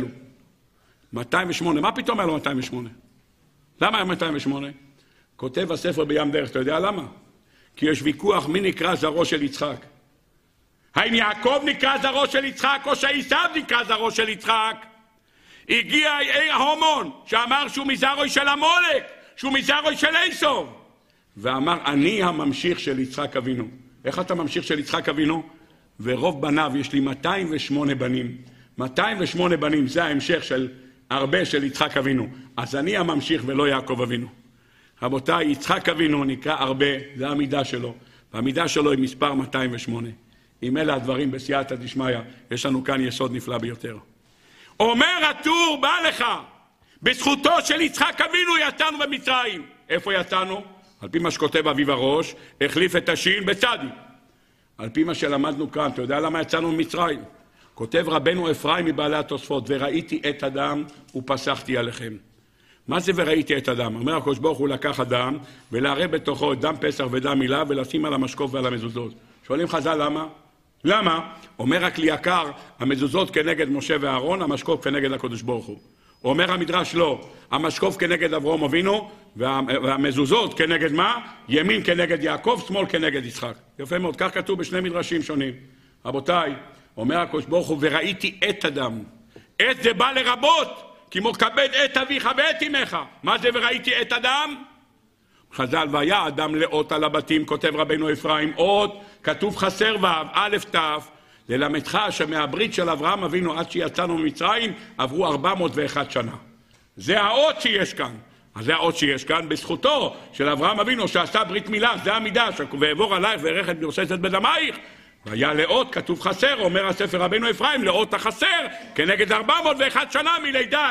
208, מה פתאום היה לו 208? למה היה 208? כותב הספר בים דרך, אתה יודע למה? כי יש ויכוח מי נקרא זרעו של יצחק. האם יעקב נקרא זרעו של יצחק או שעשיו נקרא זרעו של יצחק? הגיע ההומון שאמר שהוא מזרעו של עמלק, שהוא מזרעו של עשו, ואמר אני הממשיך של יצחק אבינו. איך אתה ממשיך של יצחק אבינו? ורוב בניו, יש לי 208 בנים. 208 בנים זה ההמשך של הרבה של יצחק אבינו. אז אני הממשיך ולא יעקב אבינו. רבותיי, יצחק אבינו נקרא הרבה, זה המידה שלו, והמידה שלו היא מספר 208. אם אלה הדברים בסייעתא דשמיא, יש לנו כאן יסוד נפלא ביותר. אומר הטור, בא לך, בזכותו של יצחק אבינו יצאנו במצרים. איפה יצאנו? על פי מה שכותב אביב הראש, החליף את השין בצדי. על פי מה שלמדנו כאן, אתה יודע למה יצאנו במצרים? כותב רבנו אפרים מבעלי התוספות, וראיתי את אדם ופסחתי עליכם. מה זה וראיתי את אדם? אומר הקדוש ברוך הוא לקח אדם ולערב בתוכו את דם פסח ודם מילה ולשים על המשקוף ועל המזוזות. שואלים חז"ל למה? למה? אומר הכלי יקר, המזוזות כנגד משה ואהרון, המשקוף כנגד הקדוש ברוך הוא. אומר המדרש לא, המשקוף כנגד אברהם אבינו והמזוזות כנגד מה? ימין כנגד יעקב, שמאל כנגד יצחק. יפה מאוד, כך כתוב בשני מדרשים שונים. רבותיי, אומר הקדוש ברוך הוא וראיתי את אדם. את זה בא לרבות, כמו כבד את אביך ואת אמך. מה זה וראיתי את אדם? חז"ל, והיה אדם לאות על הבתים, כותב רבנו אפרים, אות, כתוב חסר ו', א' ת', ללמדך שמהברית של אברהם אבינו עד שיצאנו ממצרים עברו 401 שנה. זה האות שיש כאן. אז זה האות שיש כאן בזכותו של אברהם אבינו שעשה ברית מילה, זה המידה, ואעבור עלייך ורכת מרוססת בדמייך. והיה לאות, כתוב חסר, אומר הספר רבנו אפרים, לאות החסר, כנגד 401 שנה מלידת,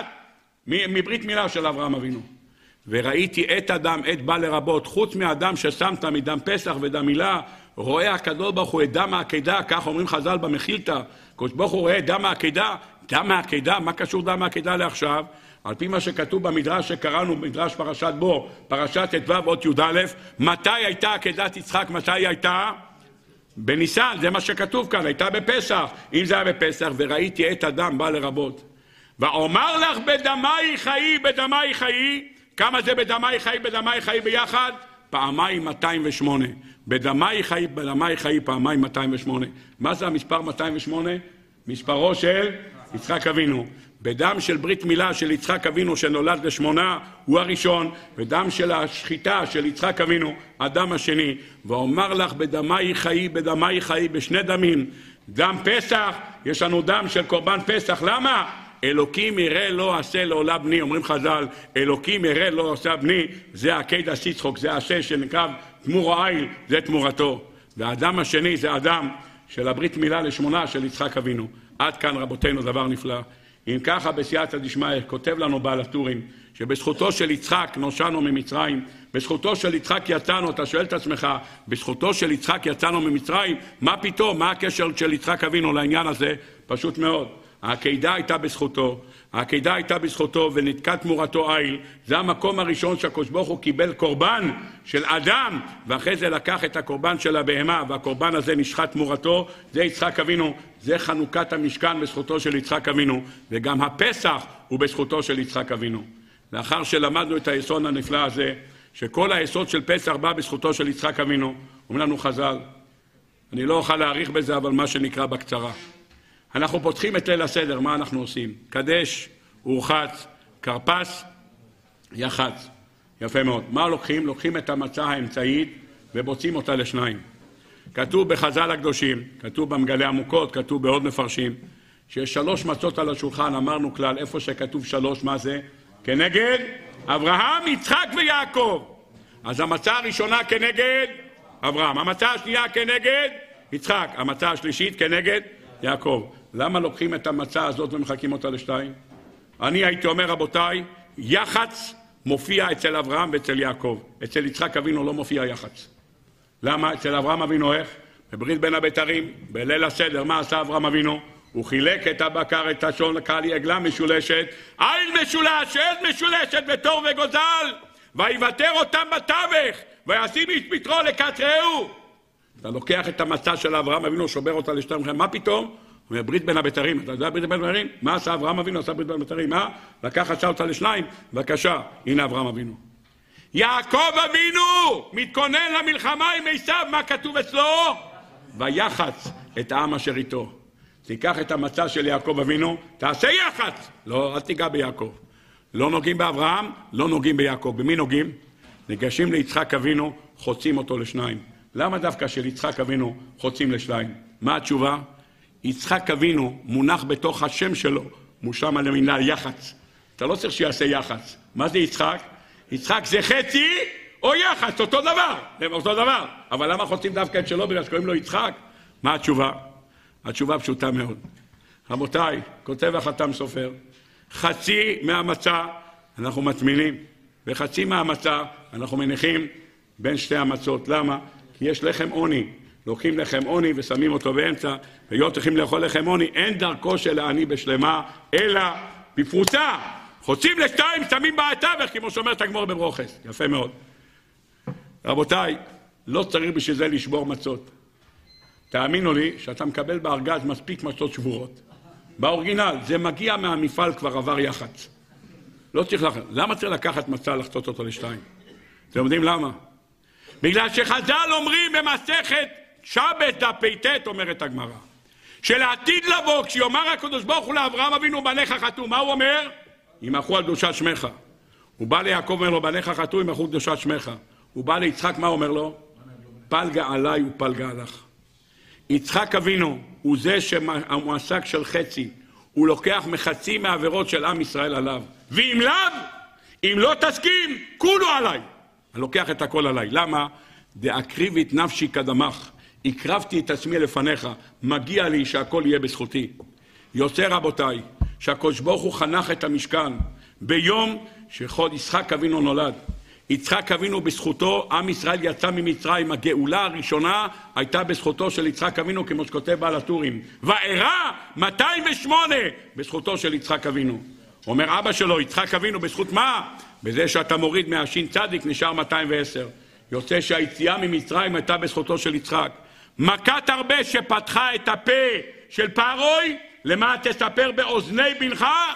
מברית מילה של אברהם אבינו. וראיתי את אדם, את בא לרבות, חוץ מהאדם ששמת מדם פסח ודם מילה, רואה הקדוש ברוך הוא את דם העקדה, כך אומרים חז"ל במחילתא, הקדוש ברוך הוא רואה את דם העקדה, דם העקדה, מה קשור דם העקדה לעכשיו? על פי מה שכתוב במדרש שקראנו, מדרש פרשת בו, פרשת ט"ו אות י"א, מתי הייתה עקדת יצחק, מתי הייתה? בניסן, זה מה שכתוב כאן, הייתה בפסח. אם זה היה בפסח, וראיתי את אדם בא לרבות. ואומר לך בדמי חיי, בדמי חיי. כמה זה בדמי חיי, בדמי חיי ביחד? פעמיים 208. בדמי חיי, בדמי חיי, פעמיים 208. מה זה המספר 208? מספרו של יצחק אבינו. בדם של ברית מילה של יצחק אבינו שנולד לשמונה הוא הראשון, ודם של השחיטה של יצחק אבינו הדם השני. ואומר לך בדמי חיי, בדמי חיי, בשני דמים. דם פסח, יש לנו דם של קורבן פסח. למה? אלוקים יראה לא עשה לעולה בני. אומרים חז"ל, אלוקים יראה לא עשה בני, זה עקד הסיצחוק, זה עשה שנקרא תמורו איל, זה תמורתו. והאדם השני זה האדם של הברית מילה לשמונה של יצחק אבינו. עד כאן רבותינו דבר נפלא. אם ככה בסייעתא דשמיא כותב לנו בעל הטורים שבזכותו של יצחק נושענו ממצרים, בזכותו של יצחק יצאנו. אתה שואל את עצמך, בזכותו של יצחק יצאנו ממצרים? מה פתאום? מה הקשר של יצחק אבינו לעניין הזה? פשוט מאוד. העקידה הייתה בזכותו, העקידה הייתה בזכותו ונתקע תמורתו איל. זה המקום הראשון שהקדוש ברוך הוא קיבל קורבן של אדם, ואחרי זה לקח את הקורבן של הבהמה, והקורבן הזה נשחט תמורתו. זה יצחק אבינו, זה חנוכת המשכן בזכותו של יצחק אבינו, וגם הפסח הוא בזכותו של יצחק אבינו. לאחר שלמדנו את היסוד הנפלא הזה, שכל היסוד של פסח בא בזכותו של יצחק אבינו, אומרים לנו חז"ל, אני לא אוכל להאריך בזה, אבל מה שנקרא בקצרה. אנחנו פותחים את ליל הסדר, מה אנחנו עושים? קדש, ורחץ, כרפס, יחץ. יפה מאוד. מה לוקחים? לוקחים את המצה האמצעית ובוצעים אותה לשניים. כתוב בחז"ל הקדושים, כתוב במגלי עמוקות, כתוב בעוד מפרשים, שיש 3 מצות על השולחן. אמרנו כלל, איפה שכתוב 3, מה זה? כנגד אברהם, יצחק ויעקב. אז המצה הראשונה כנגד אברהם, המצה השנייה כנגד יצחק, המצה השלישית כנגד יעקב. למה לוקחים את המצה הזאת ומחלקים אותה לשתיים? אני הייתי אומר, רבותיי, יחץ מופיע אצל אברהם ואצל יעקב. אצל יצחק אבינו לא מופיע יחץ. למה? אצל אברהם אבינו איך? בברית בין הבתרים, בליל הסדר, מה עשה אברהם אבינו? הוא חילק את הבקר, את השון, לקח לי עגלה משולשת, עיל משולש, עד משולשת בתור וגוזל, ויוותר אותם בתווך, וישים איש פתרו לקטרהו. אתה לוקח את המצה של אברהם אבינו, שובר אותה לשתיים, מה פתאום? הוא אומר, ברית בין הבתרים. אתה יודע ברית בין הבתרים? מה עשה אברהם אבינו? עשה ברית בין הבתרים. מה? לקח עשה אותה לשניים. בבקשה, הנה אברהם אבינו. יעקב אבינו מתכונן למלחמה עם עשיו. מה כתוב אצלו? ויחץ את העם אשר איתו. תיקח את המצה של יעקב אבינו, תעשה יחץ. לא, אל תיגע ביעקב. לא נוגעים באברהם, לא נוגעים ביעקב. במי נוגעים? ניגשים ליצחק אבינו, חוצים אותו לשניים. למה דווקא של יצחק אבינו חוצים לשניים? מה התשובה? יצחק אבינו מונח בתוך השם שלו, מושם על המילה יחץ. אתה לא צריך שיעשה יחץ. מה זה יצחק? יצחק זה חצי או יחץ, אותו דבר. אותו דבר. אבל למה חוצים דווקא את שלו בגלל שקוראים לו יצחק? מה התשובה? התשובה פשוטה מאוד. רבותיי, כותב החתם סופר, חצי מהמצה אנחנו מטמינים, וחצי מהמצה אנחנו מניחים בין שתי המצות. למה? כי יש לחם עוני. לוקחים לחם עוני ושמים אותו באמצע, והיות צריכים לאכול לחם עוני, אין דרכו של העני בשלמה, אלא בפרוצה. חוצים לשתיים, שמים בתווך, כמו שאומרת הגמרא בברוכס. יפה מאוד. רבותיי, לא צריך בשביל זה לשבור מצות. תאמינו לי שאתה מקבל בארגז מספיק מצות שבורות. באורגינל, זה מגיע מהמפעל, כבר עבר יחץ. לא צריך לקחת. למה צריך לקחת מצה לחצות אותו לשתיים? אתם יודעים למה? בגלל שחז"ל אומרים במסכת שבת דף פ"ט, אומרת הגמרא, שלעתיד לבוא, כשיאמר הקדוש ברוך הוא לאברהם אבינו בניך חטאו, מה הוא אומר? ימחו על קדושת שמך. הוא בא ליעקב ואומר לו, בניך חטאו, ימחו על קדושת שמך. הוא בא ליצחק, מה אומר לו? פלגה עליי ופלגה עליך. יצחק אבינו הוא זה שהמועסק של חצי, הוא לוקח מחצי מהעבירות של עם ישראל עליו. ואם לאו, אם לא תסכים, כולו עליי. אני לוקח את הכל עליי. למה? דאקריב את נפשי קדמך. הקרבתי את עצמי לפניך. מגיע לי שהכל יהיה בזכותי. יוצא רבותיי, שהקדוש ברוך הוא חנך את המשכן ביום שחוד יצחק אבינו נולד. יצחק אבינו בזכותו, עם ישראל יצא ממצרים. הגאולה הראשונה הייתה בזכותו של יצחק אבינו, כמו שכותב בעל הטורים. ואירע 208 בזכותו של יצחק אבינו. אומר אבא שלו, יצחק אבינו, בזכות מה? בזה שאתה מוריד מהשין צדיק נשאר 210. יוצא שהיציאה ממצרים הייתה בזכותו של יצחק. מכת הרבה שפתחה את הפה של פרוי, למה תספר באוזני בנך?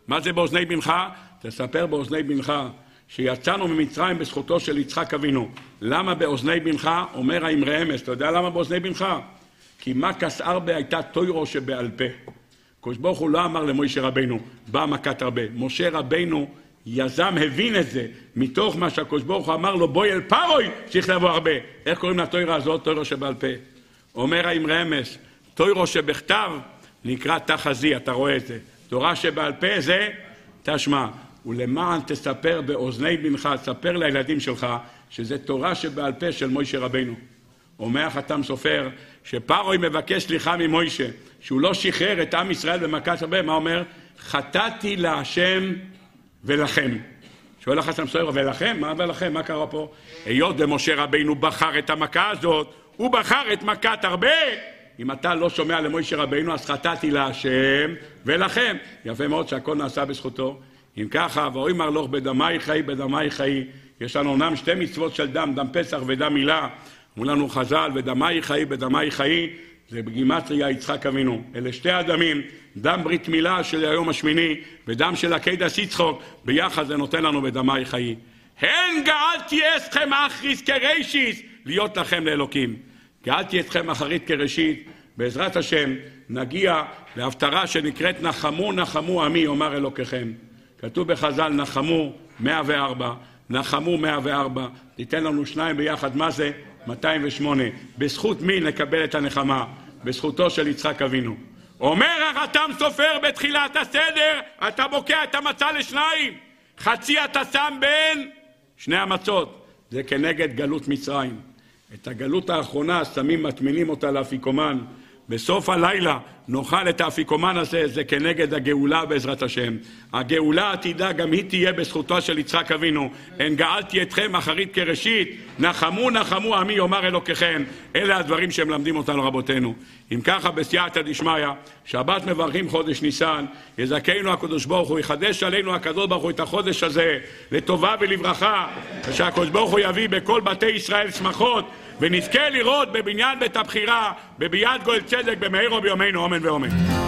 מה זה באוזני בנך? תספר באוזני בנך שיצאנו ממצרים בזכותו של יצחק אבינו. למה באוזני בנך? אומר האמרי אמס. אתה יודע למה באוזני בנך? כי מכת ארבה הייתה תוירו שבעל פה. הקדוש ברוך הוא לא אמר למשה רבינו, בא מכת ארבה. משה רבינו יזם, הבין את זה, מתוך מה שהקדוש ברוך הוא אמר לו, בואי אל פרוי, צריך לבוא הרבה. איך קוראים לתוירה הזאת? תוירו שבעל פה. אומר האמרי אמס, תוירו שבכתב נקרא תחזי, אתה רואה את זה. תורה שבעל פה זה תשמע. ולמען תספר באוזני בנך, תספר לילדים שלך, שזה תורה שבעל פה של מוישה רבינו. אומר החתם סופר, שפרוי מבקש סליחה ממוישה, שהוא לא שחרר את עם ישראל במכת ארבה, מה אומר? חטאתי להשם ולכם. שואל החתם סופר, ולכם? מה ולכם? מה קרה פה? היות ומשה רבינו בחר את המכה הזאת, הוא בחר את מכת ארבה. אם אתה לא שומע למוישה רבינו, אז חטאתי להשם ולכם. יפה מאוד שהכל נעשה בזכותו. אם ככה, ואוי מרלוך בדמי חיי, בדמי חיי. יש לנו אומנם שתי מצוות של דם, דם פסח ודם מילה. אמרו לנו חז"ל, ודמי חיי, בדמי חיי, זה בגימטריה יצחק אבינו. אלה שתי אדמים, דם ברית מילה של היום השמיני, ודם של הקדש יצחוק, ביחד זה נותן לנו בדמי חיי. הן גאלתי אתכם אחריס כראשיס, להיות לכם לאלוקים. גאלתי אתכם אחרית כראשית, בעזרת השם נגיע להפטרה שנקראת נחמו נחמו עמי, אומר אלוקיכם. כתוב בחז"ל נחמו 104, נחמו 104, תיתן לנו שניים ביחד, מה זה? 208. בזכות מי נקבל את הנחמה? בזכותו של יצחק אבינו. אומר החתם סופר בתחילת הסדר, אתה בוקע את המצה לשניים, חצי אתה שם בין שני המצות, זה כנגד גלות מצרים. את הגלות האחרונה שמים, מטמינים אותה לאפיקומן, בסוף הלילה נאכל את האפיקומן הזה, זה כנגד הגאולה בעזרת השם. הגאולה העתידה גם היא תהיה בזכותו של יצחק אבינו. הן גאלתי אתכם אחרית כראשית, נחמו נחמו עמי, אומר אלוקיכם. אלה הדברים שמלמדים אותנו רבותינו. אם ככה בסייעתא דשמיא, שבת מברכים חודש ניסן, יזכנו הקדוש ברוך הוא, יחדש עלינו הקדוש ברוך הוא את החודש הזה לטובה ולברכה, ושהקדוש ברוך הוא יביא בכל בתי ישראל שמחות, ונזכה לראות בבניין בית הבחירה, בביאת גואל צדק, במהרה בימינו, אמן ואמן.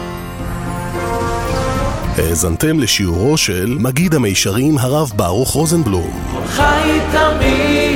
האזנתם לשיעורו של מגיד המישרים הרב ברוך רוזנבלום. חי תמיד